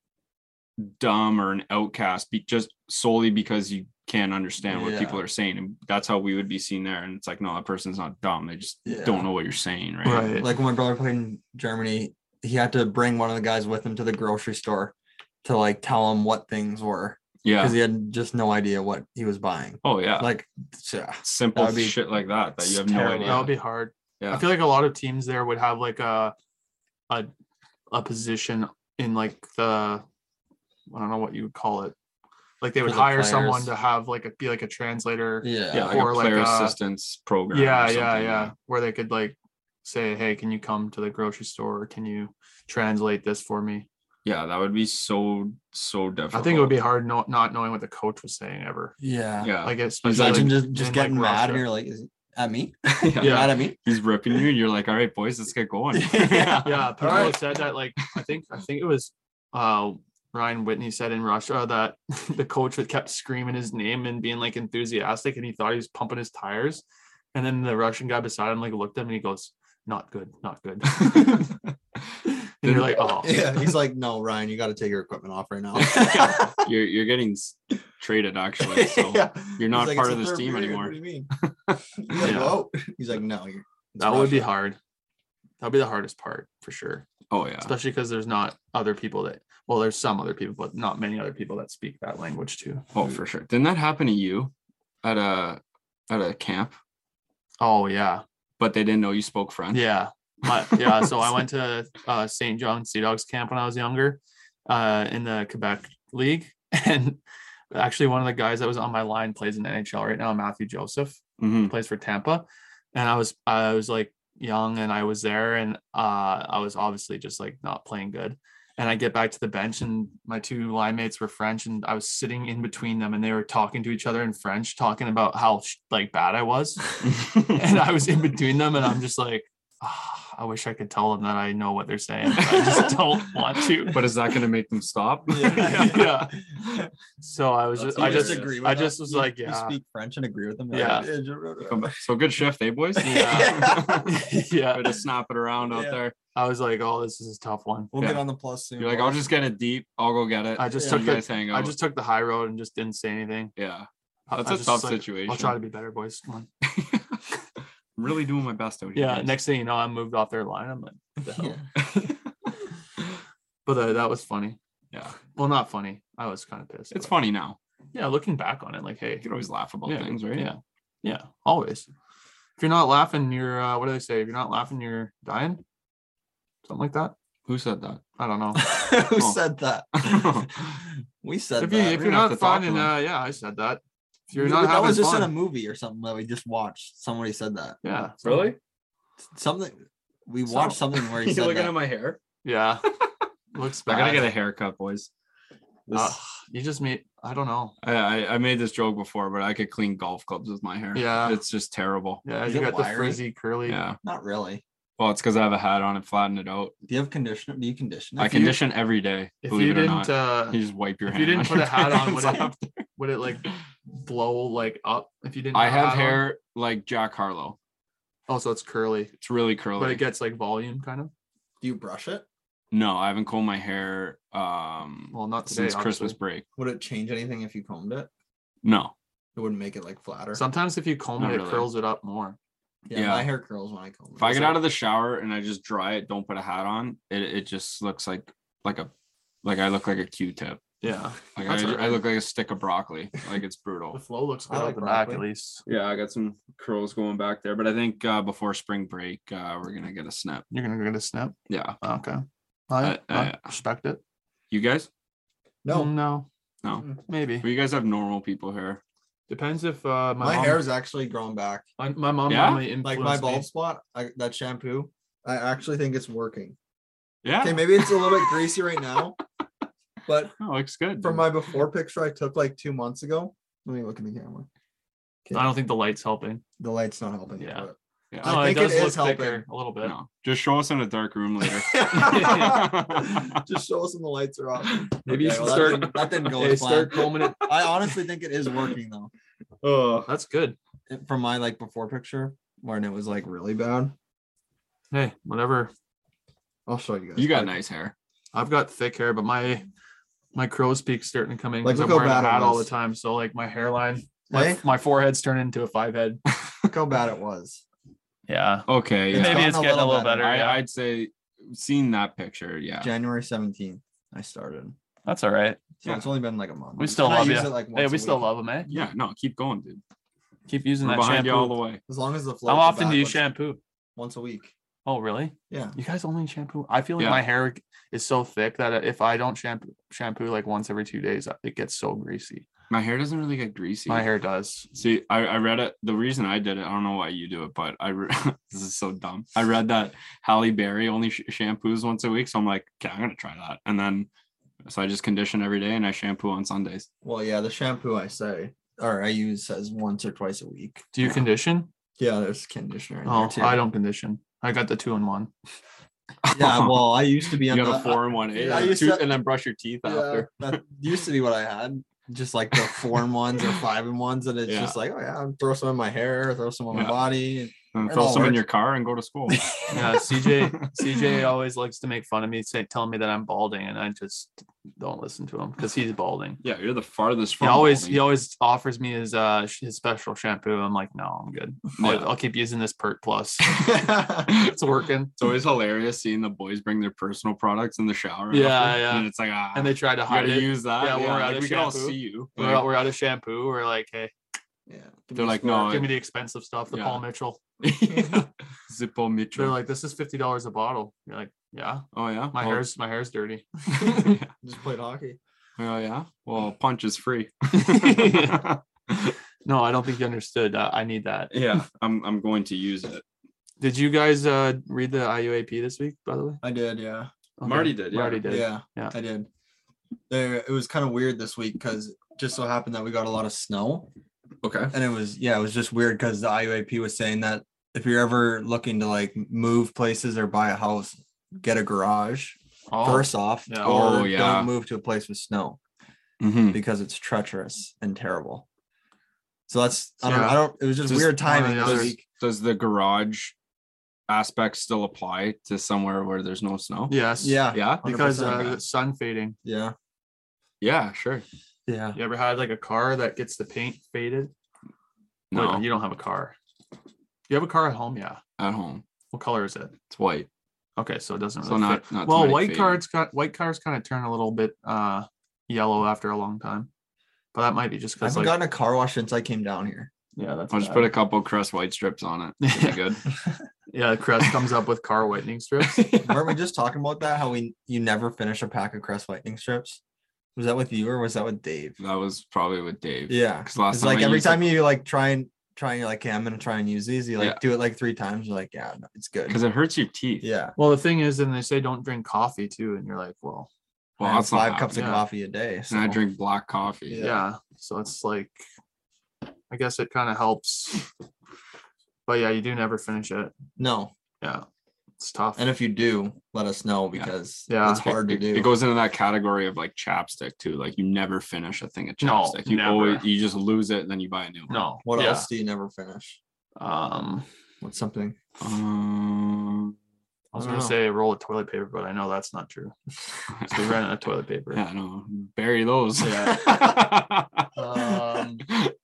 dumb or an outcast be just solely because you can't understand what Yeah. people are saying, and that's how we would be seen there. And it's like, no, that person's not dumb, they just Yeah. don't know what you're saying, right? Right. like when my brother played in Germany, he had to bring one of the guys with him to the grocery store to like tell him what things were Yeah. because he had just no idea what he was buying. Oh yeah. Like, yeah, Simple that would be- shit like that that you have it's no terrible. idea. That would be hard. Yeah. I feel like a lot of teams there would have like a a a position in like the I don't know what you would call it. Like they would For the hire someone players. to have like a be like a translator. yeah, yeah, like or a like player a- assistance program. or Yeah, yeah, something, yeah. Where they could like say, "Hey, can you come to the grocery store? Or can you translate this for me?" Yeah, that would be so so difficult. I think it would be hard not not knowing what the coach was saying ever. yeah. Yeah. Like He's especially like- Imagine like, just just in, getting like, mad Russia. and you're like, is it at me? yeah. You're Yeah. mad at me? He's ripping you, and you're like, all right, boys, let's get going. Yeah. Yeah, people Alright. have said that. Like I think I think it was uh Ryan Whitney said in Russia that the coach had kept screaming his name and being like enthusiastic, and he thought he was pumping his tires. And then the Russian guy beside him like looked at him and he goes, "Not good, not good." And you're like, "Oh, Yeah, he's like, no, Ryan, you got to take your equipment off right now. you're you're getting s- traded actually, so Yeah. you're not He's like, part "It's of the this third team period, anymore. What do you mean? You gotta Yeah. go out. He's like, no, you're, it's that would be Russia." hard. That'd be the hardest part for sure." Oh yeah, Especially because there's not other people that well, there's some other people, but not many other people that speak that language too. oh for sure. Didn't that happen to you at a at a camp? Oh yeah. But they didn't know you spoke French. Yeah. My, yeah. So I went to uh, Saint John Sea Dogs camp when I was younger uh, in the Quebec League. And actually, one of the guys that was on my line plays in the N H L right now, Matthew Joseph, Mhm. plays for Tampa. And I was, I was like young and I was there and uh, I was obviously just like not playing good. And I get back to the bench and my two line mates were French and I was sitting in between them and they were talking to each other in French, talking about how like bad I was. And I was in between them and I'm just like, "Ah, I wish I could tell them that I know what they're saying. But I just don't want to." But is that going to make them stop? Yeah. So I was That's just, I hilarious. just, agree I that? just was You- like, You yeah, speak French and agree with them. Yeah. Come back. So good shift, eh, boys? yeah, yeah. Way to snap it around out Yeah. there. I was like, oh, this is a tough one. We'll Yeah. get on the plus soon. You're like, I'll just get it deep. I'll go get it. I just Yeah. took you the, guys hang I out. just took the high road and just didn't say anything. yeah. I- That's I a just tough was like, situation. I'll try to be better, boys. Come on. I'm really doing my best out here. Yeah. guys. Next thing you know, I moved off their line. I'm like, what the hell? Yeah. But uh, that was funny. Yeah. Well, not funny. I was kind of pissed. It's but- funny now. Yeah, looking back on it, like, hey, You can always laugh about yeah, things, right? Yeah, yeah, always. If you're not laughing, you're uh, what do they say? If you're not laughing, you're dying. Something like that. Who said that? I don't know. Who Oh. said that? We said if you that. if We're you're gonna have not to talk finding, to uh, yeah, I said that. If you're We- not that having was just fun, in a movie or something that we just watched. Somebody said that. yeah, Really? Something we So- watched something where he You said looking that. at my hair? yeah. Looks I bad. gotta get a haircut, boys. This- Uh, you just made. I don't know. I, I I made this joke before, but I could clean golf clubs with my hair. Yeah. It's just terrible. Yeah, Is you it got the wiry? frizzy curly. Yeah. Not really. Well, it's because I have a hat on and flatten it out. Do you have conditioner? Do you condition? it? I If you- condition every day. If believe you it or didn't not. uh You just wipe your if hand. you didn't on put a your hat on, pants would it after. would it like blow like up if you didn't I a have hat on? hair like Jack Harlow. Oh, so it's curly. It's really curly. But it gets like volume kind of. Do you brush it? No, I haven't combed my hair um Well, not today, since Christmas obviously. break. Would it change anything if you combed it? No. It wouldn't make it like flatter. Sometimes if you comb Not it, it really. curls it up more. yeah, yeah. my hair curls when I comb it. If I Is get it- out of the shower and I just dry it, don't put a hat on, it, it just looks like like a like I look like a Q-tip. Yeah. Like That's I, alright. I look like a stick of broccoli. Like it's The brutal. flow looks I good like at the back broccoli. at least. Yeah, I got some curls going back there, but I think uh, before spring break, uh, we're gonna get a snip. You're gonna get a snap. Yeah, Okay. I, Uh, I uh, respect it. you guys? No, Mm, no, No, maybe. well, you guys have normal people hair. Depends if uh my, my mom, hair is actually grown back. my, my mom Yeah? normally Like influenced my me. bald spot, I, that shampoo. I actually think it's working. Yeah, Okay, maybe it's a little bit greasy right now, but oh, looks good. from my before picture I took like two months ago. Let me look in the camera. I don't think the light's helping. The light's not helping. Yeah. but- Yeah. I No, think it does it look is helping. thicker a little bit. No, just show us in a dark room later. Just show us when the lights are off. Maybe you Okay, should well, start- That didn't, that didn't go Hey, as start planned. combing it. I honestly think it is working though. Oh, that's good. From my like before picture when it was like really bad. Hey, whatever. I'll show you guys. You got quick. nice hair. I've got thick hair, but my my crow's peak's starting to come in Like, because look I'm how wearing a bad it hat all the was. time. So like my hairline, my, Hey? my forehead's turned into a five head. Look how bad it was. Yeah. Okay, It's yeah. Maybe gotten it's a getting a little little better. better. I, yeah. I'd say seeing that picture, yeah. January seventeenth, I started. That's all right. So Yeah. it's only been like a month. We still And I love use you. it, like, Hey, once we a still week. love them, eh? Yeah, no, keep going, dude. Keep using We're that behind shampoo. you all the way. As long as the flow. How often do you shampoo? Once a week. Oh, really? Yeah. You guys only shampoo? I feel like Yeah. my hair is so thick that if I don't shampoo shampoo like once every two days, it gets so greasy. My hair doesn't really get greasy. My hair does. See, I, I read it. The reason I did it, I don't know why you do it, but I re- this is so dumb. I read that Halle Berry only sh- shampoos once a week, so I'm like, okay, I'm gonna try that. And then, so I just condition every day, and I shampoo on Sundays. Well, yeah, the shampoo I say or I use says once or twice a week. Do you condition? Yeah, there's conditioner in Oh, there too. I don't condition. I got the two in one. Yeah, well, I used to be You on got the, a four in one, eh? Yeah, I and, used two- to- and then brush your teeth Yeah, after. that used to be what I had. Just like the four in ones or five in ones, and it's Yeah. just like, oh yeah, throw some in my hair, throw some on Yeah. my body. And It throw all some in works. your car and go to school. Yeah, C J C J always likes to make fun of me, say telling me that I'm balding, and I just don't listen to him because he's balding. Yeah, you're the farthest He from. always balding. he always offers me his uh sh- his special shampoo. I'm like, no, I'm good. I'll, Yeah. I'll keep using this Pert Plus. It's working. It's always hilarious seeing the boys bring their personal products in the shower. Yeah, after, yeah. And it's like, ah, And they try to you hide gotta it. use that. Yeah, Yeah, we're out like, of we can all shampoo. see you. We're, Like, out, we're out of shampoo. We're like, hey, Yeah. They're like, no, give me the expensive stuff, the Yeah. Paul Mitchell. Zippo Mitchell. They're like, this is fifty dollars a bottle. You're like, yeah, oh yeah, my well, hair's my hair's dirty. Just played hockey. oh yeah. Well, punch is free. No, I don't think you understood. Uh, I need that. yeah, I'm I'm going to use it. Did you guys uh read the I U A P this week, by the way? I did, yeah. Okay. Marty did, yeah. Marty did. Yeah, Yeah. I did. There, it was kind of weird this week because just so happened that we got a lot of snow, Okay. and it was yeah, it was just weird because the I U A P was saying that if you're ever looking to like move places or buy a house, get a garage Oh, first off, Yeah. or Oh, yeah. don't move to a place with snow Mm-hmm. because it's treacherous and terrible. So that's I don't Yeah. I don't. It was just Just weird timing one or the this other. week. Does the garage aspect still apply to somewhere where there's no snow? yes. Yeah, Yeah. Because uh, one hundred percent. the sun fading. yeah, Yeah. Sure. yeah. You ever had like a car that gets the paint faded? Wait, No. you don't have a car. You have a car at home, yeah. At home, What color is it? it's white. Okay, so it doesn't So really not fit. not. too Well, many white fading. cars got white cars kind of turn a little bit uh yellow after a long time. But that might be just I because haven't like gotten a car wash since I came down here. yeah, that's I'll just bad. put a couple Crest white strips on it. Is it good? yeah, Crest comes up with car whitening strips. Weren't we just talking about that? How we you never finish a pack of Crest whitening strips? Was that with you or was that with Dave? That was probably with Dave. Yeah, Because last it's time like I every used time you like try and try and you're like, okay, I'm gonna try and use these. You like Yeah. do it like three times. You're like, yeah, no, it's good. because it hurts your teeth. Yeah, Well, the thing is, then they say don't drink coffee too, and you're like, well, Well, I have that's not five cups happening. of Yeah. coffee a day. So. And I drink black coffee. Yeah. Yeah. So it's like, I guess it kind of helps. But yeah, you do never finish it. No. Yeah. It's tough. And if you do, let us know because Yeah. it's hard to It, do. it goes into that category of like chapstick too. Like you never finish a thing of No, chapstick. you never. always you just lose it and then you buy a new one. no. What yeah. else do you never finish? Um, What's something? Um, I was I gonna don't say a roll of toilet paper, but I know that's not true. So we ran out of toilet paper. yeah, no, bury those. Yeah. Um,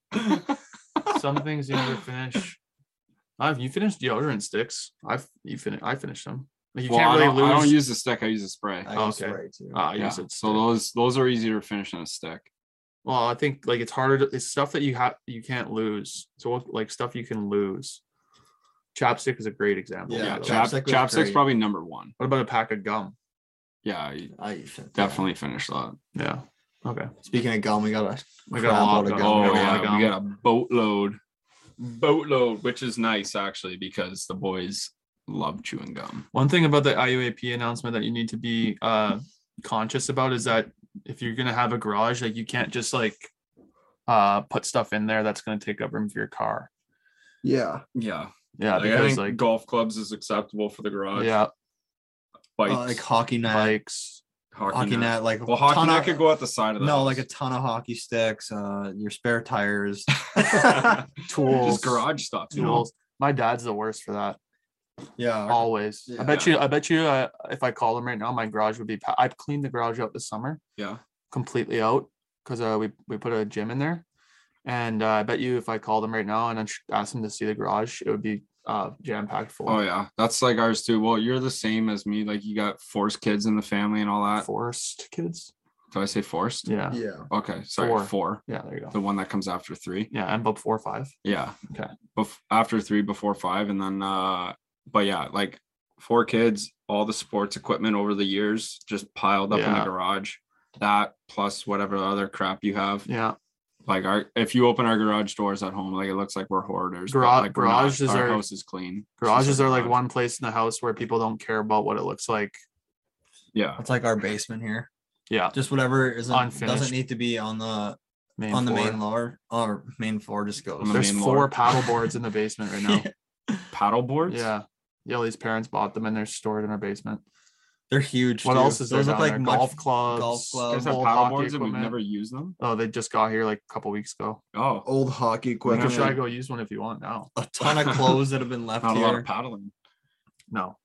Some things you never finish. I've you finished deodorant sticks. I've you finished. I finished them. Like you well, can't I, really don't, lose. I don't use the stick. I use a spray. I Oh, use okay. spray too. Uh, I yeah. use it. So stick. those those are easier to finish than a stick. Well, I think like it's harder. To, it's stuff that you have you can't lose. So like stuff you can lose. Chapstick is a great example. Yeah, Yeah, of chap, chapstick was chapstick's great. probably number one. What about a pack of gum? Yeah, I I fin- definitely finish that. Yeah. Okay. yeah. Speaking of gum, we got a We got a crap lot load of of gum. gum. we Oh got a lot yeah, of gum. we got a boatload, boatload, which is nice actually because the boys love chewing gum. One thing about the I U A P announcement that you need to be uh, conscious about is that if you're gonna have a garage, like you can't just like uh, put stuff in there that's gonna take up room for your car. Yeah. Yeah, Yeah, like, I because think like golf clubs is acceptable for the garage. yeah, bikes, Uh, like hockey net, bikes. hockey, hockey net. net, like Well, hockey ton net of- could go at the side of the no, house. like a ton of hockey sticks, uh, your spare tires. Tools. just garage stuff. You know? Tools. My dad's the worst for that. Yeah. Always. I bet Yeah. you. I bet you. Uh, if I call him right now, my garage would be. Pa- I've cleaned the garage out this summer, Yeah. completely out, because uh, we we put a gym in there, and uh, I bet you if I called him right now and I asked him to see the garage, it would be uh jam packed full. Oh yeah, that's like ours too. Well, you're the same as me. Like you got forced kids in the family and all that. Forced kids. Did I say forced? Yeah. Yeah. Okay, sorry, Four. four. Yeah. There you go. The one that comes after three. Yeah, and before five. Yeah. Okay. Bef- after three, before five, and then uh, but yeah, like four kids, all the sports equipment over the years just piled up in the Yeah. garage. That plus whatever other crap you have. Yeah. Like our, if you open our garage doors at home, like it looks like we're hoarders. but, Gara- like we're not. garages our are- house is clean. It's just Garages our are like garage. one place in the house where people don't care about what it looks like. Yeah. It's like our basement here. Yeah. Just whatever isn't Unfinished. doesn't need to be on the Main on the floor. main floor or main floor just goes. On the There's main four floor. paddle boards in the basement right now. Paddle boards. Yeah. Yellie's parents bought them and they're stored in our basement. They're huge. What too. else is there Those look down like there? much- Golf clubs. golf You clubs. guys have old paddle hockey boards and we've equipment. never used them. Oh, they just got here like a couple weeks ago. Oh, old hockey We equipment. can try go use one if you want now. A ton of clothes that have been left not a lot here. of paddling. No.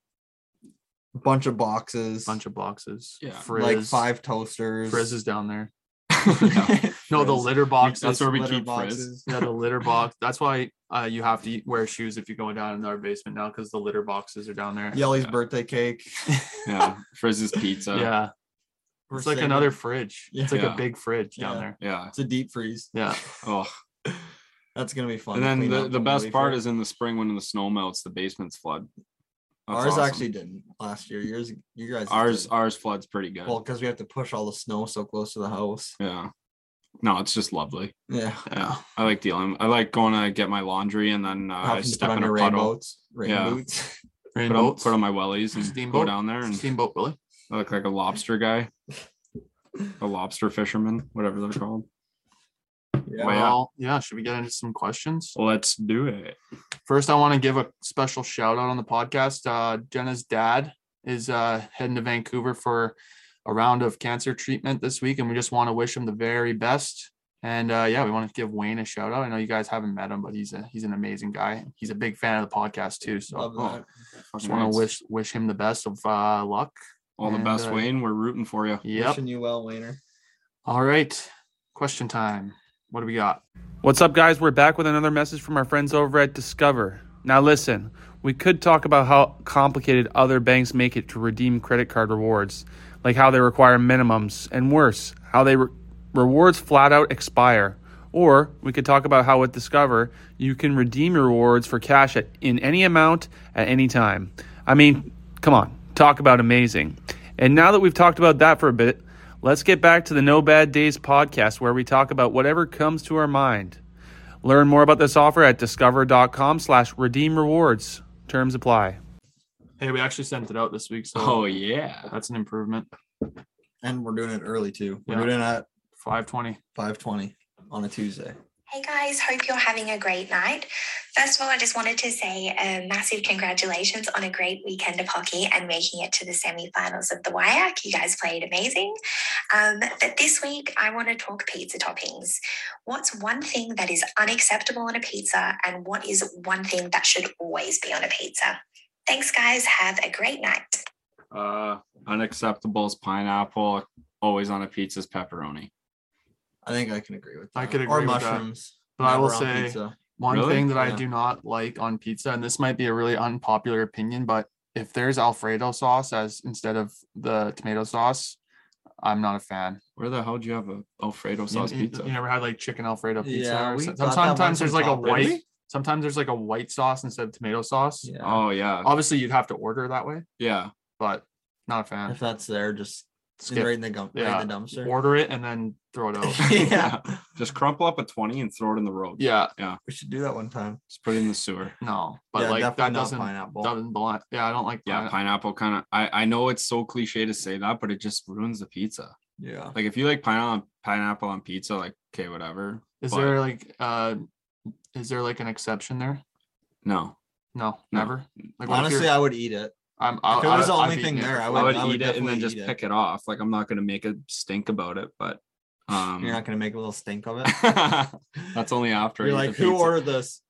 A bunch of boxes. Bunch of boxes. Yeah. Frizz. like five toasters. Frizz is down there. Yeah. No, the Frizz. litter boxes. That's where we litter keep Frizz. boxes. Yeah, the litter box. That's why uh, you have to wear shoes if you go down in our basement now, because the litter boxes are down there. Yellie's Yeah. birthday cake. Yeah, Frizz's pizza. Yeah. We're It's like saving- another fridge. It's like Yeah. a big fridge down Yeah. there. Yeah. It's a deep freeze. Yeah. Oh, That's gonna be fun. and to then clean the, up the when we best leave part here. is in the spring when the snow melts, the basements flood. That's ours awesome. actually didn't last year. Yours, you guys. ours did. ours floods pretty good. Well, because we have to push all the snow so close to the house. Yeah. No, it's just lovely. Yeah. Yeah, I like dealing. I like going to get my laundry and then uh, I Having to step put on in a your rain puddle, boats, rain Yeah. boots. put on, Rainboats. put on my wellies and Steamboat. go down there and Steamboat Willie. I look like a lobster guy, a lobster fisherman, whatever they're called. Yeah. Well, yeah. Well, yeah. Should we get into some questions? Let's do it. First, I want to give a special shout out on the podcast. Uh, Jenna's dad is uh, heading to Vancouver for a round of cancer treatment this week, and we just want to wish him the very best. And uh, yeah, we want to give Wayne a shout out. I know you guys haven't met him, but he's a he's an amazing guy. He's a big fan of the podcast too. So Love that. just Fucking want rights. to wish wish him the best of uh, luck. all the and, best, uh, Wayne. We're rooting for you. Yep. Wishing you well, Wayner. All right. Question time. What do we got? What's up, guys? We're back with another message from our friends over at Discover. Now, listen, we could talk about how complicated other banks make it to redeem credit card rewards, like how they require minimums, and worse, how they re- rewards flat out expire. Or we could talk about how with Discover, you can redeem your rewards for cash at, in any amount at any time. I mean, come on, talk about amazing. And now that we've talked about that for a bit, let's get back to the No Bad Days podcast where we talk about whatever comes to our mind. Learn more about this offer at discover.com slash redeem rewards. Terms apply. Hey, we actually sent it out this week, so Oh yeah. that's an improvement. And we're doing it early too. We're Yeah. doing it at five twenty. five twenty on a Tuesday. Hey guys, hope you're having a great night. First of all, I just wanted to say a massive congratulations on a great weekend of hockey and making it to the semi-finals of the W I A C. You guys played amazing. Um, but this week, I want to talk pizza toppings. What's one thing that is unacceptable on a pizza, and what is one thing that should always be on a pizza? Thanks, guys. Have a great night. Uh, unacceptable is pineapple. Always on a pizza is pepperoni. I think I can agree with that. I could Or agree with that. mushrooms. But I will Never on say- pizza. One Really? thing that I Yeah. do not like on pizza, and this might be a really unpopular opinion, but if there's Alfredo sauce as instead of the tomato sauce, I'm not a fan. Where the hell do you have a Alfredo You, sauce you- pizza? you never had like chicken Alfredo pizza? Yeah, or we some- got that sometimes once there's from like a Top white. Really? Sometimes there's like a white sauce instead of tomato sauce. Yeah. Oh yeah, Obviously, you'd have to order that way, yeah. but not a fan. If that's there, just Skip. right in the gum, Yeah. right in the dumpster. Order it and then throw it out. Yeah. Just crumple up a twenty and throw it in the road. yeah, We should do that one time. Just put it in the sewer. no, but yeah, like definitely that not doesn't pineapple. doesn't belong. Yeah, I don't like. Yeah, pine- pineapple kind of. I I know it's so cliche to say that, but it just ruins the pizza. Yeah. Like if you like pineapple pineapple on pizza, like okay, whatever. Is but there like uh, is there like an exception there? no? No, No. never. Like what if Honestly, you're- I would eat it. I'm. If I'll, it was the I've only eaten thing it there, I before. I would, I would eat it and definitely then just eat it. pick it off. Like I'm not gonna make a stink about it, but um, You're not gonna make a little stink of it. that's only after. You're I eat like, the who pizza. ordered this?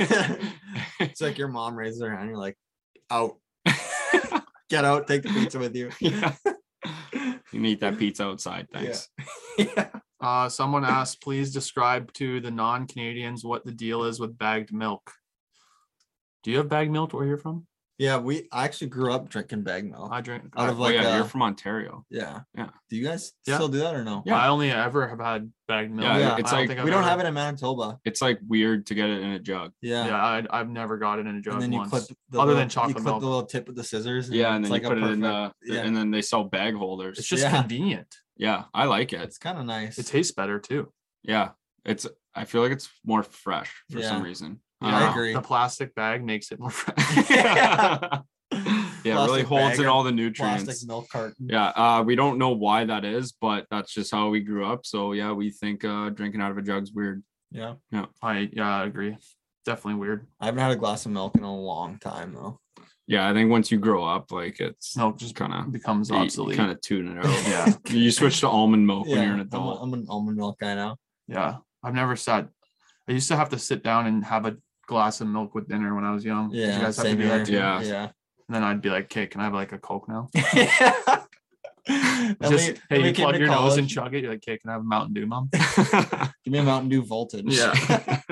It's like your mom raises her hand. You're like, out, get out, take the pizza with you. Yeah. You can eat that pizza outside. Thanks. Yeah. Uh, someone asked, please describe to the non-Canadians what the deal is with bagged milk. Do you have bagged milk where you're from? Yeah, we I actually grew up drinking bag milk. I drink. Out I, of Oh like yeah, uh, you're from Ontario. yeah. Yeah. Do you guys Yeah. still do that or no? Yeah. I only ever have had bagged milk. Yeah, Yeah, it's I don't like think We I've don't ever- have it in Manitoba. it's like weird to get it in a jug. Yeah. Yeah, I, I've never got it in a jug And then you once. clip the Other little, than you chocolate clip milk. the little tip with the scissors. Yeah, and it's then you like put a it in the, perfect- yeah. and then they sell bag holders. It's just Yeah. convenient. yeah, I like it. It's kind of nice. It tastes better too. Yeah, it's. I feel like it's more fresh for some Yeah. reason. Yeah, don't I know. agree. The plastic bag makes it more fresh. yeah, it really Plastic holds bag in or all the nutrients. Plastic milk carton. Yeah, uh, we don't know why that is, but that's just how we grew up. So yeah, we think uh, drinking out of a jug's weird. Yeah. I yeah, I agree. Definitely weird. I haven't had a glass of milk in a long time though. Yeah, I think once you grow up, like it's Milk just kind of becomes obsolete. kind of tune it out. Yeah. You switch to almond milk when you're an I'm, a- adult. I'm an almond milk guy now. Yeah. I've never sat. I used to have to sit down and have a glass of milk with dinner when I was young. Did Yeah. you guys have to same do here. that too? Yeah. Yeah. And then I'd be like, okay, can I have like a Coke now? yeah. Just, Every- hey, every you kid plug in your nose and college, chug it. You're like, okay, can I have a Mountain Dew, Mom? Give me a Mountain Dew voltage. Yeah.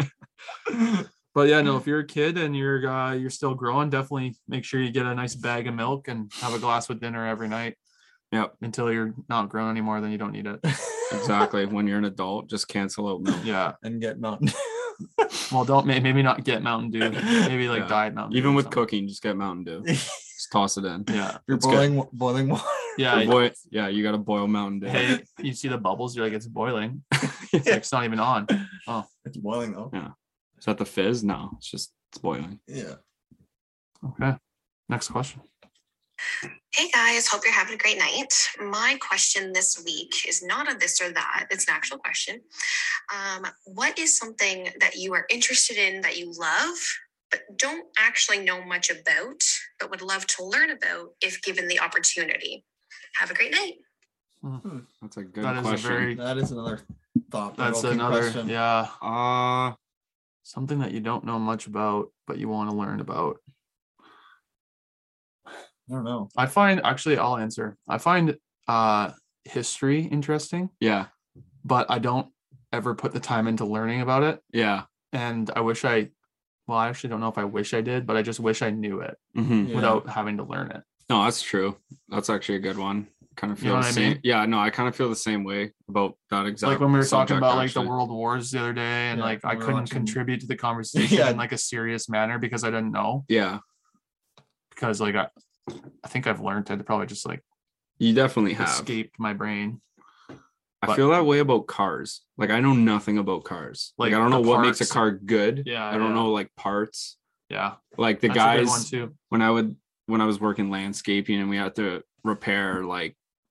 But yeah, no, if you're a kid and you're uh, you're still growing, definitely make sure you get a nice bag of milk and have a glass with dinner every night. Yep. Until you're not grown anymore, then you don't need it. Exactly. When you're an adult, just cancel out milk. Yeah. And get Mountain Well, don't may- maybe not get Mountain Dew. Maybe like Yeah. diet Mountain Dew. Even or with something. cooking, just get Mountain Dew. Dew. Just toss it in. Yeah. You're It's good. boiling boiling water. Yeah. Boy, yeah, you got to boil Mountain Dew. Hey, you see the bubbles? You're like, it's boiling. It's like it's not even on. It's boiling though. Is that the fizz? No, it's just it's boiling. Yeah. Okay. Next question. Hey guys, hope you're having a great night. My question this week is not a this or that, it's an actual question. Um, what is something that you are interested in that you love, but don't actually know much about, but would love to learn about if given the opportunity? Have a great night. That's a good That is a question. very That is another thought. that's provoking another question. yeah. Uh Something that you don't know much about, but you want to learn about. I don't know. I find actually I'll answer. I find uh history interesting, yeah, but I don't ever put the time into learning about it. yeah. And I wish I well, I actually don't know if I wish I did, but I just wish I knew it Mhm. Yeah. without having to learn it. No, that's true. That's actually a good one. Kind of You feel know the what I same. mean? Yeah, no, I kind of feel the same way about that exact. Like when we were talking subject, about like actually. the world wars the other day, and Yeah, like I we were couldn't watching- contribute to the conversation Yeah. in like a serious manner because I didn't know. Yeah, Because like I, I think I've learned it. Probably just like you definitely have. escaped my brain. I but- feel that way about cars. Like I know nothing about cars. Like, Like, I don't know the what makes a parts. car good. Yeah, I don't yeah. know like parts. Yeah, Like the that's a good one guys too. when I would when I was working landscaping and we had to repair like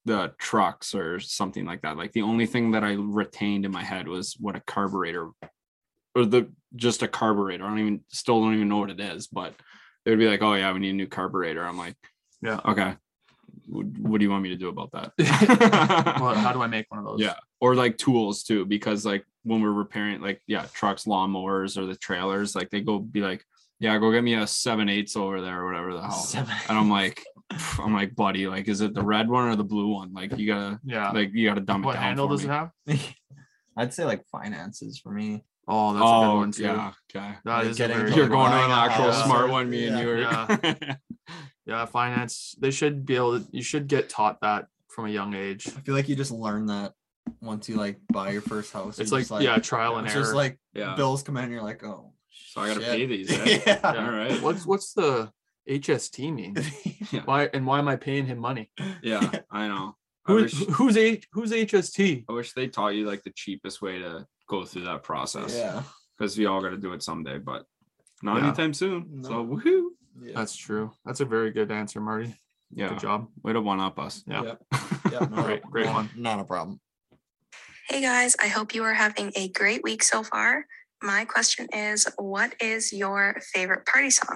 the trucks or something like that. Like the only thing that I retained in my head was what a carburetor or the just a carburetor. I don't even still don't even know what it is, but they would be like, oh yeah, we need a new carburetor. I'm like, Yeah. okay. What, what do you want me to do about that? Well, how do I make one of those? Yeah. Or like tools too, because like when we're repairing like, yeah, trucks, lawnmowers, or the trailers, like they go be like, yeah, go get me a seven eighths over there or whatever the hell. Seven. And I'm like, I'm like, buddy, like, is it the red one or the blue one? Like you gotta, Yeah. like you gotta dumb it What down. handle for does me. it have? I'd say like finances for me. Oh, that's a good one too. yeah. Okay. That Like is a getting very to You're good going one. to an buying a actual house smart or- one, me and you yeah. were. Yeah. Yeah, finance. They should be able to. You should get taught that from a young age. I feel like you just learn that once you like buy your first house. It's you're like, just yeah, trial and it's error. just like Yeah. bills come in, and you're like, oh, So I gotta shit. pay these. Eh? yeah. All right. What's what's the H S T mean? Yeah. Why and why am I paying him money? Yeah, I know. I Who, wish, who's H who's H S T? I wish they taught you like the cheapest way to go through that process. Yeah. Because we all got to do it someday, but not Yeah. anytime soon. No. So woohoo! Yeah. That's true. That's a very good answer, Marty. Yeah, Good job. way to one up us. Yeah. Yep. Yeah, not Great- a, great not, one. Not a problem. Hey guys, I hope you are having a great week so far. My question is, what is your favorite party song?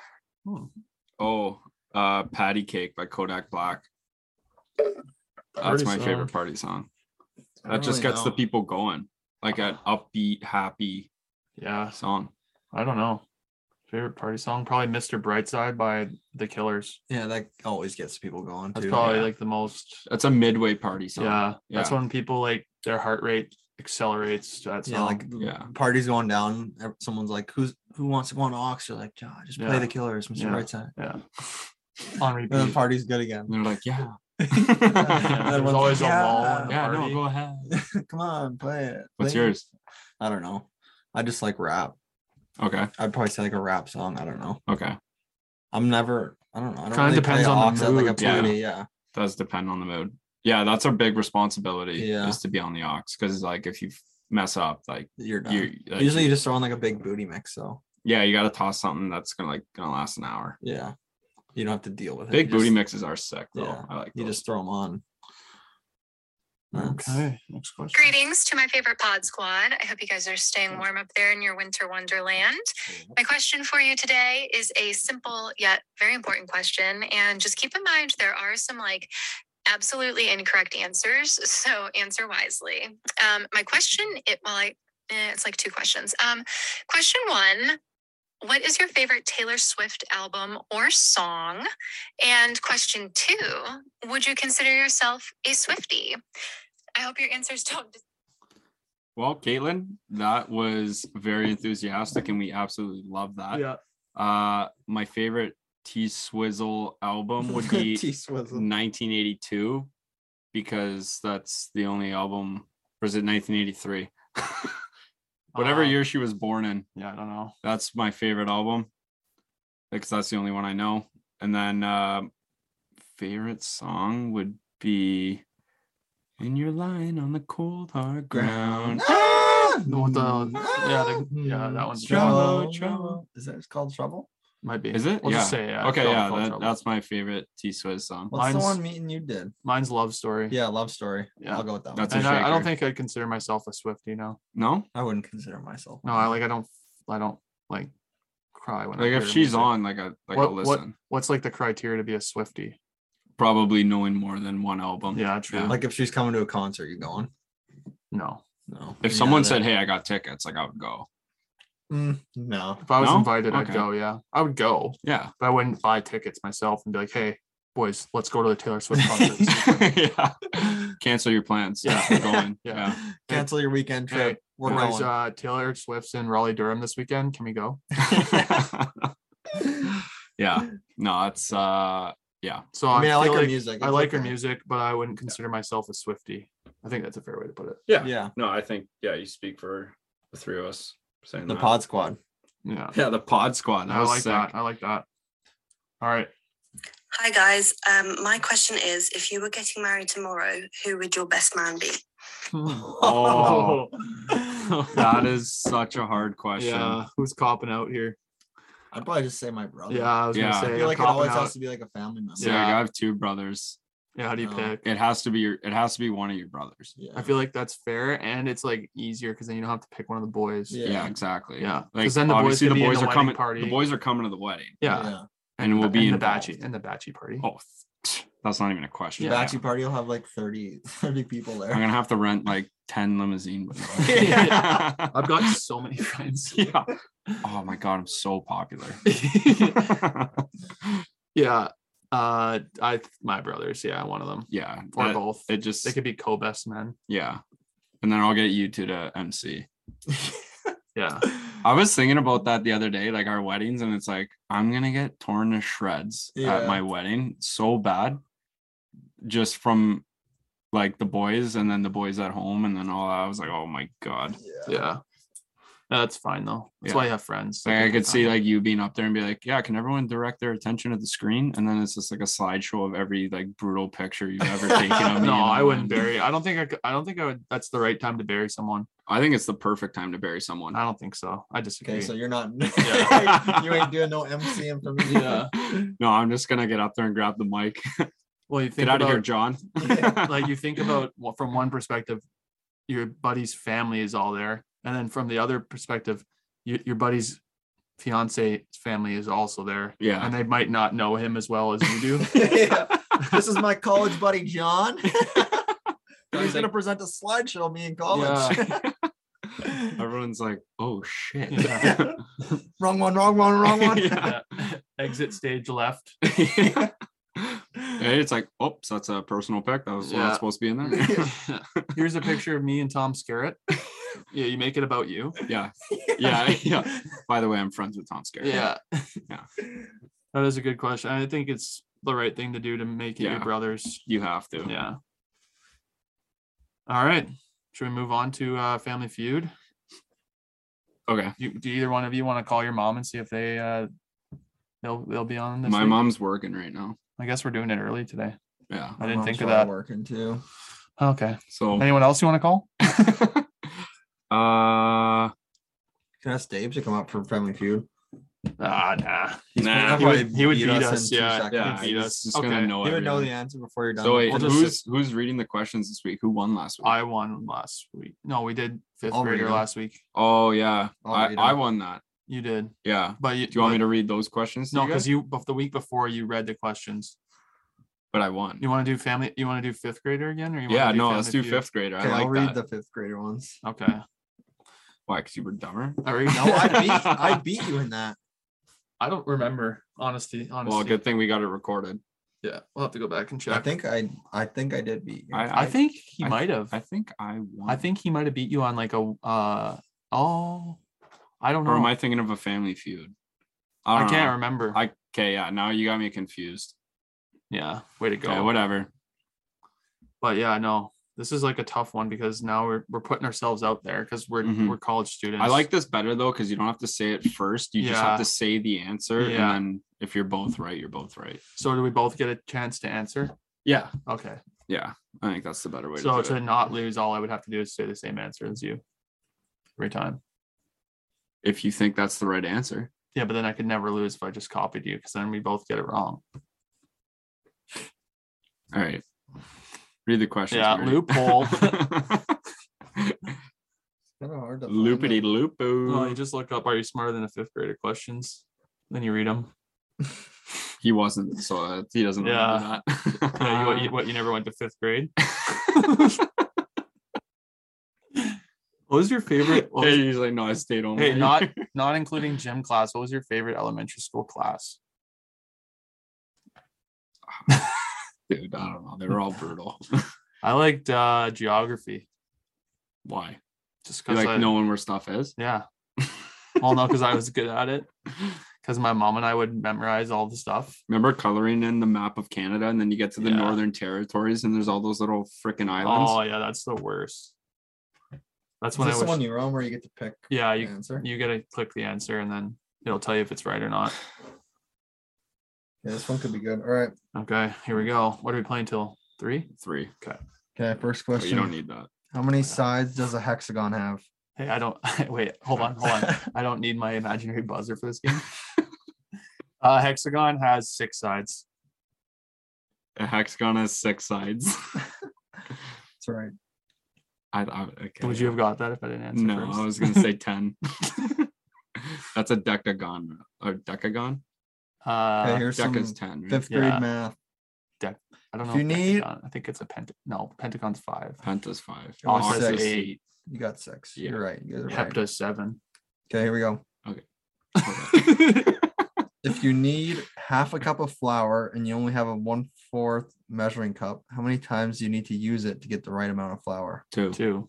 Oh, uh, Patty Cake by Kodak Black. That's Party my song. favorite party song. I That don't just really gets the know. people going, like an upbeat, happy Yeah. song. I don't know. Favorite party song? Probably Mister Brightside by The Killers. Yeah, that always gets people going That's too. probably yeah. like the most. That's a midway party song. Yeah. That's Yeah. when people like their heart rate accelerates to that song. Yeah, like Yeah. parties going down. ev- Someone's like, "Who's who wants to go on aux?" You're like, "Yeah, just play Yeah. the Killers, Mister Yeah. Brightside." yeah. On And then repeat. party's good again. And they're like, yeah, Yeah, And there's everyone's always like, a lull "Yeah." in the yeah, no, party. go ahead. Come on, play it. What's Play it. yours? I don't know. I just like rap. Okay, I'd probably say like a rap song. I don't know. okay. I'm never. I don't know. I don't Kinda really depends play on the aux at, like a mood, yeah. party. Yeah. Does depend on the mood. Yeah, that's a big responsibility. Yeah. Is to be on the aux because like if you mess up, like You're done. you like, Usually you just throw in like a big booty mix. So yeah, you got to toss something that's gonna like gonna last an hour. yeah, you don't have to deal with it. Big You booty just- mixes are sick though. Yeah, I like You those. just throw them on. That's- Okay. Next question. Greetings to my favorite pod squad. I hope you guys are staying warm up there in your winter wonderland. My question for you today is a simple yet very important question. And just keep in mind, there are some like absolutely incorrect answers. So answer wisely. Um, my question, it, well, I, eh, it's like two questions. Um, question one, what is your favorite Taylor Swift album or song? And question two, would you consider yourself a Swiftie? I hope your answers don't. Well, Caitlin, that was very enthusiastic, and we absolutely love that. Yeah. Uh, my favorite T Swizzle album would be T-Swizzle. nineteen eighty-two because that's the only album. Or is it nineteen eighty-three? Whatever Um, year she was born in. Yeah, I don't know. That's my favorite album because that's the only one I know. And then uh, favorite song would be "And You're Lying on the Cold Hard Ground." Ah! The one- the- yeah, the- yeah, that one's Trouble, trouble. Is that it's called Trouble? Might be. Is it? We'll yeah. just say yeah. okay, Call- yeah, call that, Trouble. that's my favorite T Swizz song. What's the Mine's- one me and you did? Mine's Love Story. Yeah, Love Story. Yeah. I'll go with that That's one. a And I, I don't shaker. think I'd consider myself a Swiftie. No. No, I wouldn't consider myself. No, I like. I don't. I don't like cry when I like hear if she's music. on, like a like What- a what- listen. What's like the criteria to be a Swiftie? Probably knowing more than one album. Yeah, true. Like if she's coming to a concert, you going? No. No. If Yeah, someone that- said, "Hey, I got tickets," like I would go. Mm, no. If I was No? invited, I'd Okay. go. Yeah, I would go, Yeah. but I wouldn't buy tickets myself and be like, "Hey, boys, let's go to the Taylor Swift concert." this weekend." yeah. Cancel your plans. Yeah. We're going. Yeah. Yeah. Cancel your weekend Hey, trip. We're boys, going. uh, Taylor Swift's in Raleigh Durham this weekend. Can we go? yeah. No, it's uh yeah. So I mean, I like feel her music. I It's like her okay. music, but I wouldn't consider myself a Swiftie. I think that's a fair way to put it. Yeah. No, I think yeah, you speak for the three of us saying The that. Pod Squad. Yeah, Yeah, the pod squad. That I was like sick. that. I like that. All right. Hi guys, um, my question is, if you were getting married tomorrow, who would your best man be? Oh, that is such a hard question. Yeah, who's copping out here? I'd probably just say my brother. Yeah, I was Yeah. gonna I say I feel I'm like it copping always out. has to be like a family member. So yeah, Yeah. I have two brothers. Yeah, how do you No. pick? It has to be your. It has to be one of your brothers. Yeah. I feel like that's fair, and it's like easier because then you don't have to pick one of the boys. Yeah. Yeah, exactly. Yeah, 'cause like then the boys obviously can the be in boys the are wedding coming. party. The boys are coming to the wedding. Yeah, Yeah. And we'll be and the involved. batchy and the batchy party. Oh, that's not even a question. The Yeah. Batchy party will have like thirty, thirty people there. I'm gonna have to rent like ten limousine. Yeah. I've got so many friends. Yeah. Oh my god, I'm so popular. Yeah, uh, I my brothers. Yeah, one of them Yeah. or that- both. It just They could be co-best men. yeah. And then I'll get you two to M C. Yeah, I was thinking about that the other day, like our weddings, and it's like I'm gonna get torn to shreds Yeah. at my wedding so bad, just from like the boys and then the boys at home and then all that. I was like, oh my god. yeah. No, that's fine though. That's Yeah. why you have friends. Like I Like, could see like you being up there and be like, yeah, can everyone direct their attention to the screen? And then it's just like a slideshow of every like brutal picture you've ever taken of me. no, and I all wouldn't that. bury. I don't think I could. I don't think I would. That's the right time to bury someone. I think it's the perfect time to bury someone. I don't think so. I disagree. Okay, so you're not. Yeah. You ain't doing no MCing for me. Yeah. No, I'm just gonna get up there and grab the mic. Well, you think Get out about of here, John. like you think about well, from one perspective, your buddy's family is all there, and then from the other perspective, you, your buddy's fiance's family is also there. Yeah. and they might not know him as well as you do. Yeah. This is my college buddy John. He's gonna present a slideshow of me in college. Everyone's like, oh shit. Yeah. Wrong one, wrong one, wrong one. Yeah. Exit stage left. Hey, it's like, oops, that's a personal pick. That was Yeah. not supposed to be in there. Here's a picture of me and Tom Skerritt. Yeah, you make it about you. Yeah. Yeah. Yeah. By the way, I'm friends with Tom Skerritt. Yeah. Yeah. That is a good question. I think it's the right thing to do to make it Yeah. your brothers. You have to. Yeah. All right. Should we move on to uh, Family Feud? Okay. You, do either one of you want to call your mom and see if they uh, they'll they'll be on this? My week? mom's working right now. I guess we're doing it early today. Yeah. I didn't Mom's think of probably that. Working too. Okay. So Anyone else you want to call? uh Can I ask Dave to come up for Family Feud? Ah, nah. nah. He would, he would beat in us. two Yeah. seconds. Yeah, He'd beat he's us. just Okay. gonna know He would know the everything. answer before you're done. So wait, We'll just- who's who's reading the questions this week? Who won last week? I won last week. No, we did fifth I'll read grader them. last week. Oh yeah. I'll I, read I them. won that. You did. Yeah. But you, Do you want me but- to read those questions? to No, you because guys? you but the week before you read the questions. But I won. You want to do family? You want to do fifth grader again, or you? Yeah, want to no, family let's do feud? fifth grader. Okay, I like I'll read that. the fifth grader ones. Okay. Why? Because you were dumber. All right. No, I beat I beat you in that. I don't remember. Honesty. Honesty. Well, good thing we got it recorded. Yeah, we'll have to go back and check. I think I I think I did beat you. I I think he I- might have. I think I won. I think he might have beat you on like a. uh Oh, I don't know. Or am I thinking of a Family Feud? I don't can't know. remember. I okay, yeah. Now you got me confused. yeah. Way to go. Okay, whatever. But yeah, no. This is like a tough one because now we're we're putting ourselves out there because we're Mhm. we're college students. I like this better though because you don't have to say it first. You just Yeah. have to say the answer, Yeah. and then if you're both right, you're both right. So do we both get a chance to answer? Yeah, Okay. yeah. I think that's the better way So to do to it. not lose, all I would have to do is say the same answer as you every time. If you think that's the right answer. Yeah, but then I could never lose if I just copied you because then we both get it wrong. All right. Read the question. Yeah, loophole. Kind of hard to find Loopity it. loopoo. Well, you just look up, are you smarter than a fifth grader questions? Then you read them. He wasn't, so uh, he doesn't Yeah. remember that. Yeah, you, what, you, what, you never went to fifth grade? What was your favorite? What was- Hey, he's like, no, I stayed home. hey, not not including gym class. What was your favorite elementary school class? Dude, I don't know. They were all brutal. I liked uh, geography. Why? Just You because like I, knowing where stuff is? yeah. Well, no, because I was good at it. Because my mom and I would memorize all the stuff. Remember coloring in the map of Canada and then you get to the Yeah. Northern Territories and there's all those little freaking islands? Oh yeah, that's the worst. That's Is when I this wish. the one you roam where you get to pick yeah, the you answer? you gotta click the answer and then it'll tell you if it's right or not. Yeah, this one could be good. All right. Okay, here we go. What are we playing till? Three? Three. Okay, first But you question. don't need that. How many sides does a hexagon have? Hey, I don't wait, hold on, hold on. I don't need my imaginary buzzer for this game. Uh hexagon has six sides. A hexagon has six sides. That's right. I, I okay. Would you have got that if I didn't answer No, first? I was gonna say ten. That's a decagon or decagon. Uh, Okay, here's some Deca's ten. Right? fifth grade yeah. math. I don't know. If you need- pentagon- I think it's a penta. No, pentagon's five. Penta's five. Oh, Octa's six. eight. You got six. Yeah. You're right. You guys are right. Hepta's seven. Okay, here we go. If you need half a cup of flour and you only have a one fourth measuring cup, how many times do you need to use it to get the right amount of flour? Two. Two.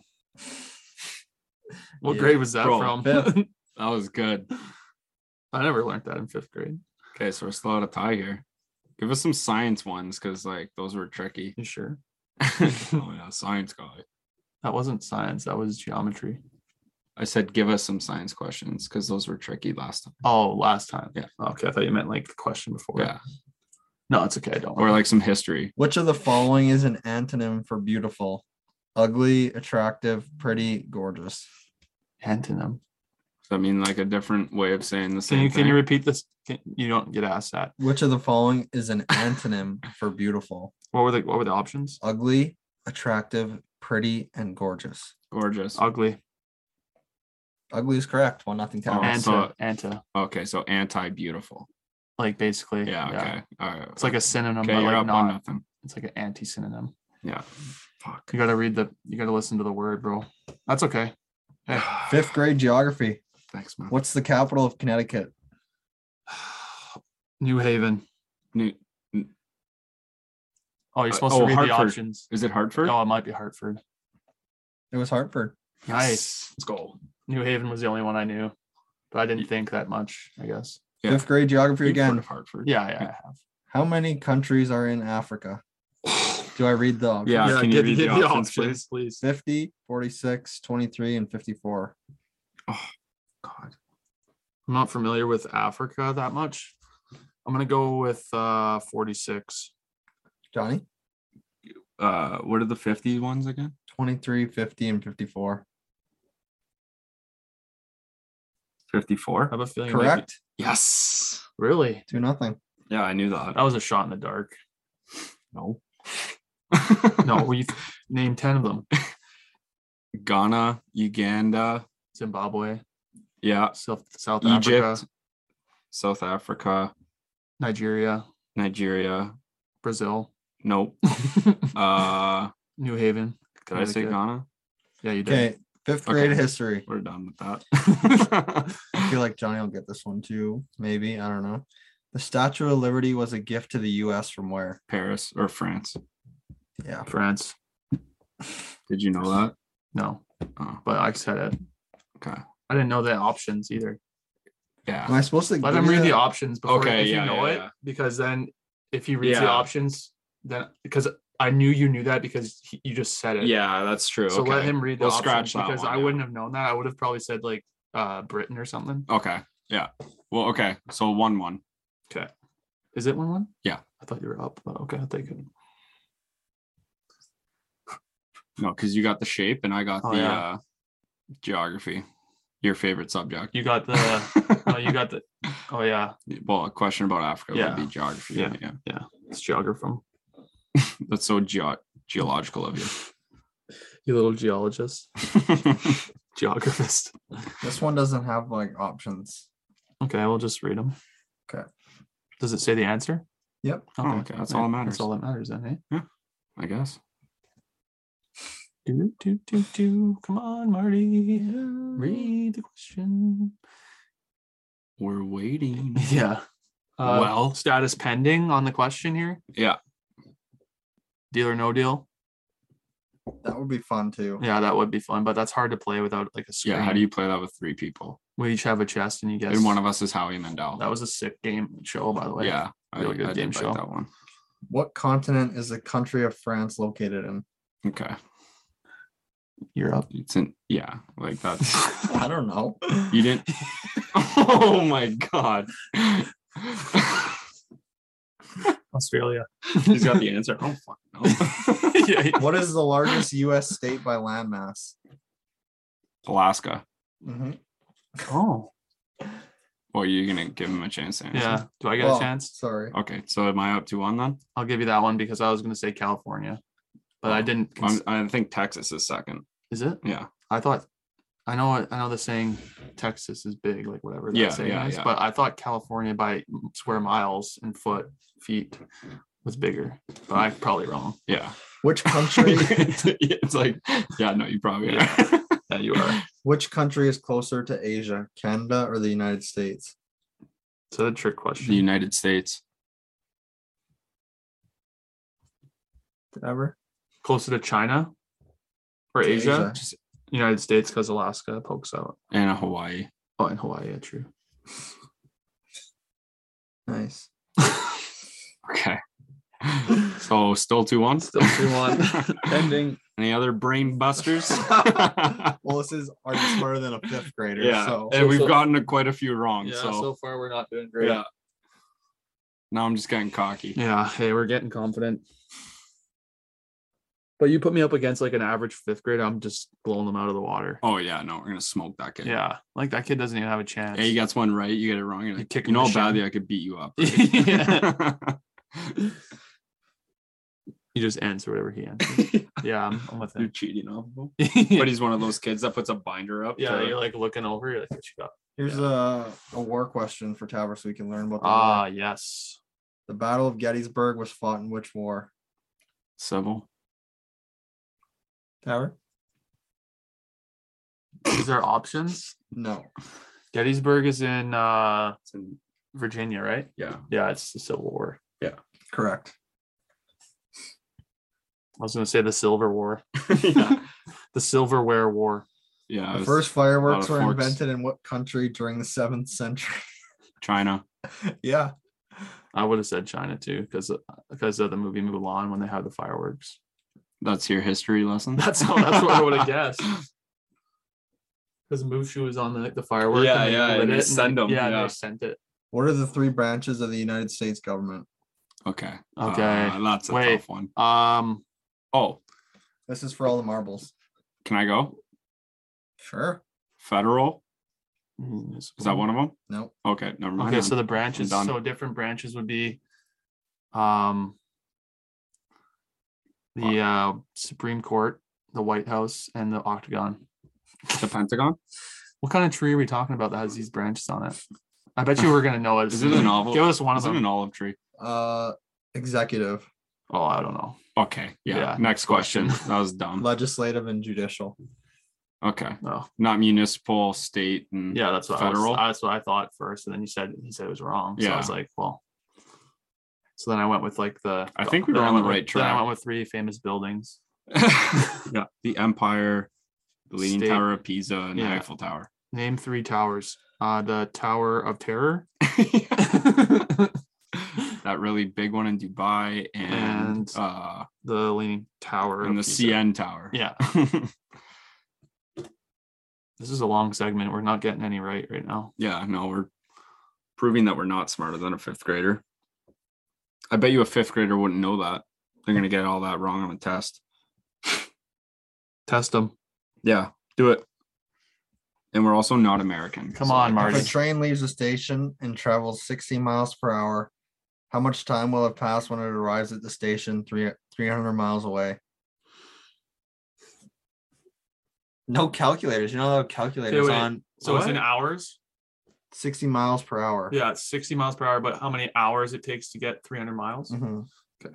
What Yeah. grade was that Bro, from? fifth. That was good. I never learned that in fifth grade. Okay, so we're still out of tie here. Give us some science ones because like those were tricky. You sure? Oh yeah, science guy. That wasn't science. That was geometry. I said give us some science questions because those were tricky last time. Oh, last time. Yeah. Okay, I thought you meant like the question before. Yeah. No, it's okay. Don't Or worry. like some history. Which of the following is an antonym for beautiful? Ugly, attractive, pretty, gorgeous. Antonym. Does that mean like a different way of saying the Can same you thing? can you repeat this? Can, you don't get asked that. Which of the following is an antonym for beautiful? What were the what were the options? Ugly, attractive, pretty, and gorgeous. Gorgeous. Ugly. Ugly is correct. One nothing Oh, counts. Anta. so- Anta. Okay, so anti-beautiful. Like basically. Yeah, okay. All right. It's like a synonym, Okay, but you're like up on not. nothing. It's like an anti synonym. Yeah. Fuck. You gotta read the. You gotta listen to the word, bro. That's okay. Hey. Fifth grade geography. Thanks, man. What's the capital of Connecticut? New Haven. New, Oh, you're Uh, supposed oh, to read Hartford. the options. is it Hartford? Oh, it might be Hartford. It was Hartford. Nice. Let's go. New Haven was the only one I knew, but I didn't think that much, I guess. Yeah. Fifth grade geography You've heard again. of Hartford. Yeah, yeah, I have. How many countries are in Africa? Do I read the options? Yeah, can you read the options, please? please? fifty, forty-six, twenty-three, and fifty-four. Oh, God. I'm not familiar with Africa that much. I'm gonna go with uh forty-six. Johnny? Uh, what are the fifty ones again? twenty-three, fifty, and fifty-four. fifty-four. I have a feeling. it might be- Correct. Yes. Really? Two nothing. Yeah, I knew that. That was a shot in the dark. No. No, we named ten of them. Ghana, Uganda, Zimbabwe, yeah, South South Egypt, Africa, South Africa, Nigeria, Nigeria. Brazil, Nope. Uh, New Haven. did I say Connecticut. Ghana? Yeah, you did. Okay, fifth grade Okay. history. We're done with that. I feel like Johnny will get this one too. Maybe. I don't know. The Statue of Liberty was a gift to the U S from where? Paris or France? Yeah. France. Did you know that? No, Oh, but I said it. okay. I didn't know the options either. Yeah. Am I supposed to Let give him you read the that? options before Okay, if yeah, you know yeah, it, yeah. because then if he reads the Yeah. options, then because I knew you knew that because he, you just said it. Yeah, that's true. So okay. let him read the We'll options scratch that because one I out. wouldn't have known that. I would have probably said like uh Britain or something. Okay. Yeah. Well, okay. So one one. Okay. Is it one one? Yeah. I thought you were up, but okay, I'll take it. No, because you got the shape and I got Oh, the yeah. uh geography. Your favorite subject. You got the no, you got the oh yeah, Well, a question about Africa Yeah. would be geography. Yeah. Yeah. yeah. It's geography. That's so geo- geological of you. You little geologist. Geographist. This one doesn't have like options. Okay, we'll just read them. Okay. Does it say the answer? Yep. Oh, okay, that's all that matters. That's all that matters then, eh? I guess. Do, do, do, do. Come on, Marty. Read the question. We're waiting. Yeah. Uh, Well. status pending on the question here. Yeah. Deal or no deal? That would be fun too. Yeah, that would be fun, but that's hard to play without like a screen. Yeah. How do you play that with three people? We each have a chest and you guess. And one of us is Howie Mandel. That was a sick game show, by the way. yeah. really I, good I game did show. like that one. What continent is the country of France located in? Okay. Europe. It's in, yeah. Like that's, I don't know. you didn't. Oh my God. Australia. He's got the answer. Oh, fuck no. Yeah. What is the largest U S state by landmass? Alaska. Mm-hmm. Oh. Well, you're gonna give him a chance to answer. Yeah. Do I get Well, a chance? Sorry. Okay, so am I up to one then? I'll give you that one because I was going to say California, but I Oh, didn't. I'm, Cons- I think Texas is second. is it? Yeah. I thought. I know. I know the saying Texas is big, like whatever that Yeah, saying yeah, is. yeah. But I thought California by square miles and foot feet was bigger. But I'm probably wrong. Yeah. Which country? It's like, yeah, no, you probably are. Yeah. Yeah, you are. Which country is closer to Asia, Canada or the United States? Is that a trick question? The United States. Ever? Closer to China or To Asia? Asia. Just United States because Alaska pokes out. And Hawaii. Oh, and Hawaii, yeah, true. Nice. Okay. So still two one. Still two one. Pending. Any other brain busters? Well, this is are you smarter than a fifth grader? Yeah. So And we've so- gotten a, quite a few wrong. Yeah, so, so far we're not doing great. yeah. Now I'm just getting cocky. Yeah, hey, we're getting confident. But you put me up against like an average fifth grader, I'm just blowing them out of the water. Oh yeah, no, we're gonna smoke that kid. Yeah, like that kid doesn't even have a chance. Hey, he gets one right, you get it wrong. You're You like, kick you him know in how the badly shin. I could beat you up. Yeah. He just answers whatever he answers. Yeah, I'm, I'm with You're him. cheating off of him. yeah, But he's one of those kids that puts a binder up. yeah, to- you're like looking over, you're like, what you got? here's a, a war question for Tabor so we can learn about the Ah, war. yes. The Battle of Gettysburg was fought in which war? Civil. Tabor? Is there options? No. Gettysburg is in uh It's in- Virginia, right? yeah. Yeah, it's the Civil War. Correct. I was gonna say the Silver War. yeah. The Silverware War. Yeah. it The was first fireworks of were forks. invented in what country during the seventh century? China. Yeah. I would have said China too, because because of the movie Mulan when they have the fireworks. That's your history lesson. That's how that's what I would have guessed. Because Mushu was on the, the firework. Yeah, and they yeah, lit and they it, send they- 'em, Yeah, yeah. they sent it. What are the three branches of the United States government? Okay. Okay. Uh, that's a Wait. tough one. Um, Oh, This is for all the marbles. can I go? Sure. Federal. mm, Is that one of them? Nope. Okay. Never mind. Okay, then. so the branches, done. so different branches would be, um, the uh, Supreme Court, the White House, and the Octagon. the Pentagon. What kind of tree are we talking about that has these branches on it? I bet you were gonna know it. Is it an olive? Give us one of Is it them. an olive tree? Uh, executive, Oh, I don't know. Okay. Yeah. Yeah, Next question. That was dumb. legislative, and judicial. Okay. No. Not municipal, state, and Yeah, that's what Federal? I was, that's what I thought first, and then you said he said it was wrong. So I Yeah. was like, well. So then I went with like the. I think we were then I on the went right with- Then I track. went with three famous buildings. yeah, the Empire, the Leaning State. Tower of Pisa, and Yeah. the Eiffel Tower. Name three towers. Uh, the Tower of Terror. That really big one in Dubai, and, And- uh, The Leaning Tower. and the of Pisa. C N Tower. Yeah. This is a long segment. We're not getting any right right now. Yeah, no, we're proving that we're not smarter than a fifth grader. I bet you a fifth grader wouldn't know that. They're gonna get all that wrong on the test. Test them. Yeah, do it. And we're also not American. Come on, If Marty. a train leaves the station and travels sixty miles per hour, how much time will have passed when it arrives at the station three, 300 miles away? No calculators. You know how calculators wait. on So it's in What? hours. sixty miles per hour. Yeah, it's sixty miles per hour. But how many hours it takes to get three hundred miles? Mhm.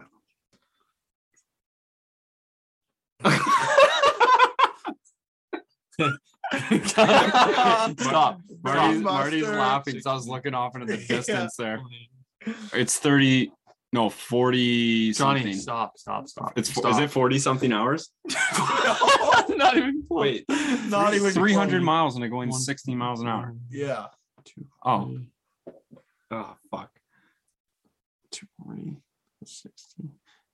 Stop. Marty's, Ghostbusters. Marty's laughing because I was looking off into the distance there. It's thirty, no, forty Johnny, something. stop, stop, stop. It's fo- stop. is it forty something hours? Not even close. Wait, Not even three hundred close. miles and they're going One, sixty miles an hour. Yeah. Two, Oh, three, oh, fuck. two, three, sixty,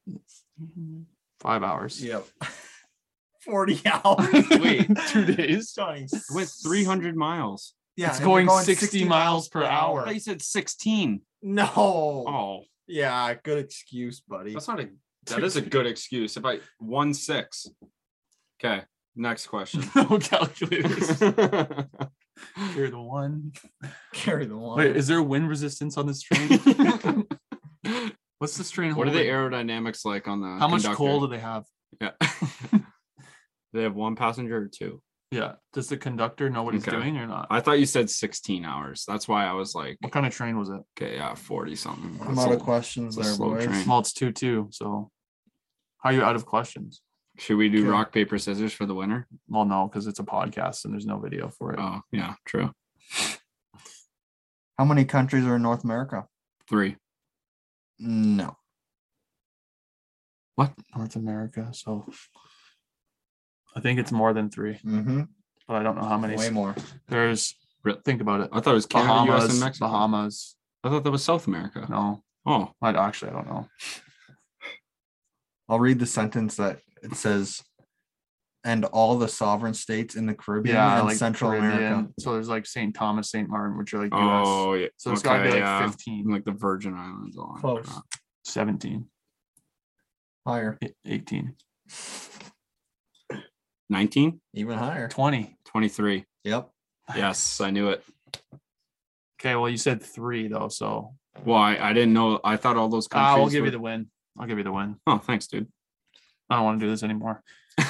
five hours. Yep. forty hours. Wait, two days. with three hundred miles. Yeah, It's and you're going sixty miles per hour. I thought you said sixteen. No. Oh, Yeah, good excuse, buddy. that's not a. That is a good excuse. If I one six. Okay, next question. No calculators. Carry the one. Carry the one. Wait, is there wind resistance on this train? What's this train What are the holding? aerodynamics like on the How much conductor? coal do they have? Yeah. They have one passenger or two? Yeah. Does the conductor know what he's Okay. doing or not? I thought you said sixteen hours. That's why I was like, What kind of train was it? okay, yeah, forty something. I'm That's out a- of questions it's a there, slow boys. train. Well, it's two two. So, how are you out of questions? Should we do Okay. rock, paper, scissors for the winner? Well, no, because it's a podcast and there's no video for it. Oh, yeah, true. How many countries are in North America? Three. No. What? North America. So, I think it's more than three, Mm-hmm. but I don't know how many. Way more. There's. Think about it. I thought it was Canada, U S, Bahamas. and Mexico. Bahamas. I thought that was South America. No, Oh, I actually I don't know. I'll read the sentence that it says, and all the sovereign states in the Caribbean Yeah, and like Central Caribbean. America. So there's like Saint Thomas, Saint Martin, which are like U S. oh, yeah. So it's got to be like yeah. fifteen, Like the Virgin Islands. All that Close. crap. seventeen, Higher. e- eighteen, nineteen? Even higher. twenty. twenty-three. Yep. Yes, I knew it. Okay, well you said three though, so Well, I, I didn't know. I thought all those countries. ah, we'll give were- you the win. I'll give you the win. Oh, thanks, dude. I don't want to do this anymore.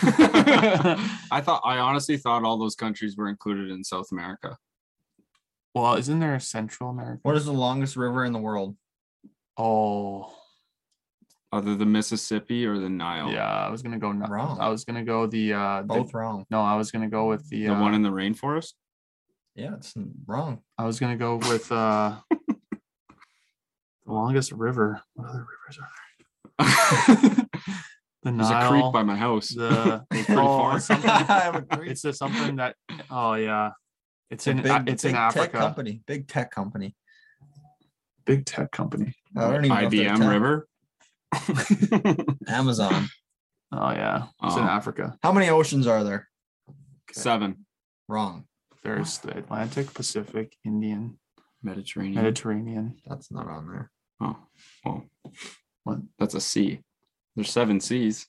I thought I honestly thought all those countries were included in South America. Well, isn't there Central America? What is the longest river in the world? Oh, Other than Mississippi or the Nile. yeah. I was gonna go. No, Wrong. I was gonna go the uh. the- Both wrong. no, I was gonna go with the. The uh, one in the rainforest. Yeah, it's wrong. I was gonna go with uh. the longest river. What other rivers are there? The There's Nile. a creek by my house. the Pretty oh, far. it's something, I have a creek. it's a, something that oh yeah, it's a in big, it's big in tech Africa. company. Big tech company. Big tech company. I don't even know if they're I B M tech. River. Amazon. Oh yeah, it's in Oh. Africa. How many oceans are there? Seven. Wrong. There's the Atlantic, Pacific, Indian, Mediterranean. Mediterranean. That's not on there. Oh, well, What? that's a sea. There's seven seas.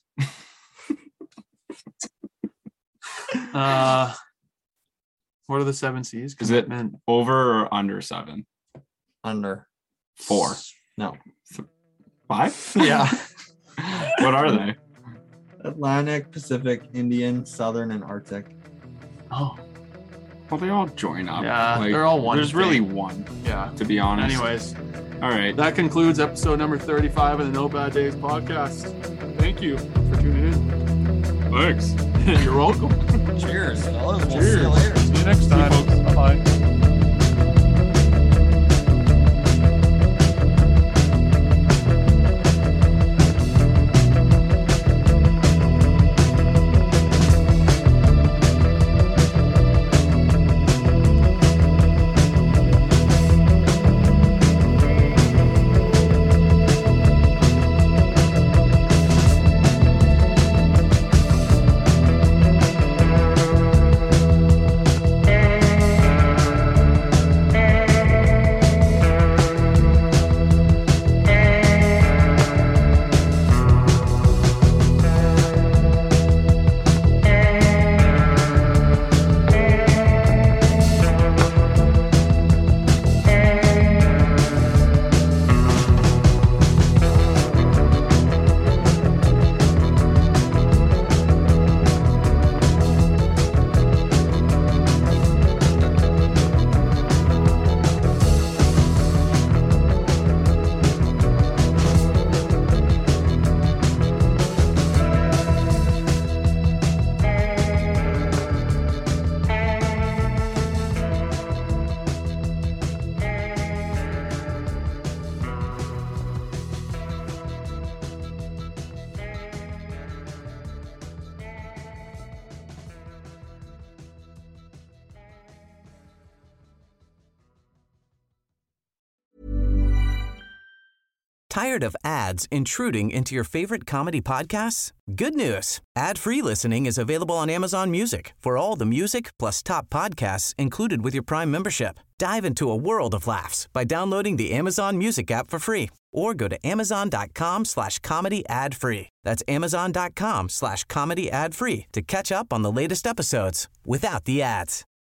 Uh, what are the seven seas? Is it- Commitment. Over or under seven? Under. Four. No. Five? Yeah. What are they? Atlantic, Pacific, Indian, Southern, and Arctic. Oh Well, they all join up. Yeah, they're all one There's really thing. one, yeah. to be honest. Anyways, All right. that concludes episode number thirty-five of the No Bad Days podcast. Thank you for tuning in. Thanks. You're welcome. Cheers. fellas. We'll Cheers. see you later. See you next time. Bye bye. Tired of ads intruding into your favorite comedy podcasts? Good news. Ad-free listening is available on Amazon Music for all the music plus top podcasts included with your Prime membership. Dive into a world of laughs by downloading the Amazon Music app for free or go to amazon.com slash comedy ad free. That's amazon.com slash comedy ad free to catch up on the latest episodes without the ads.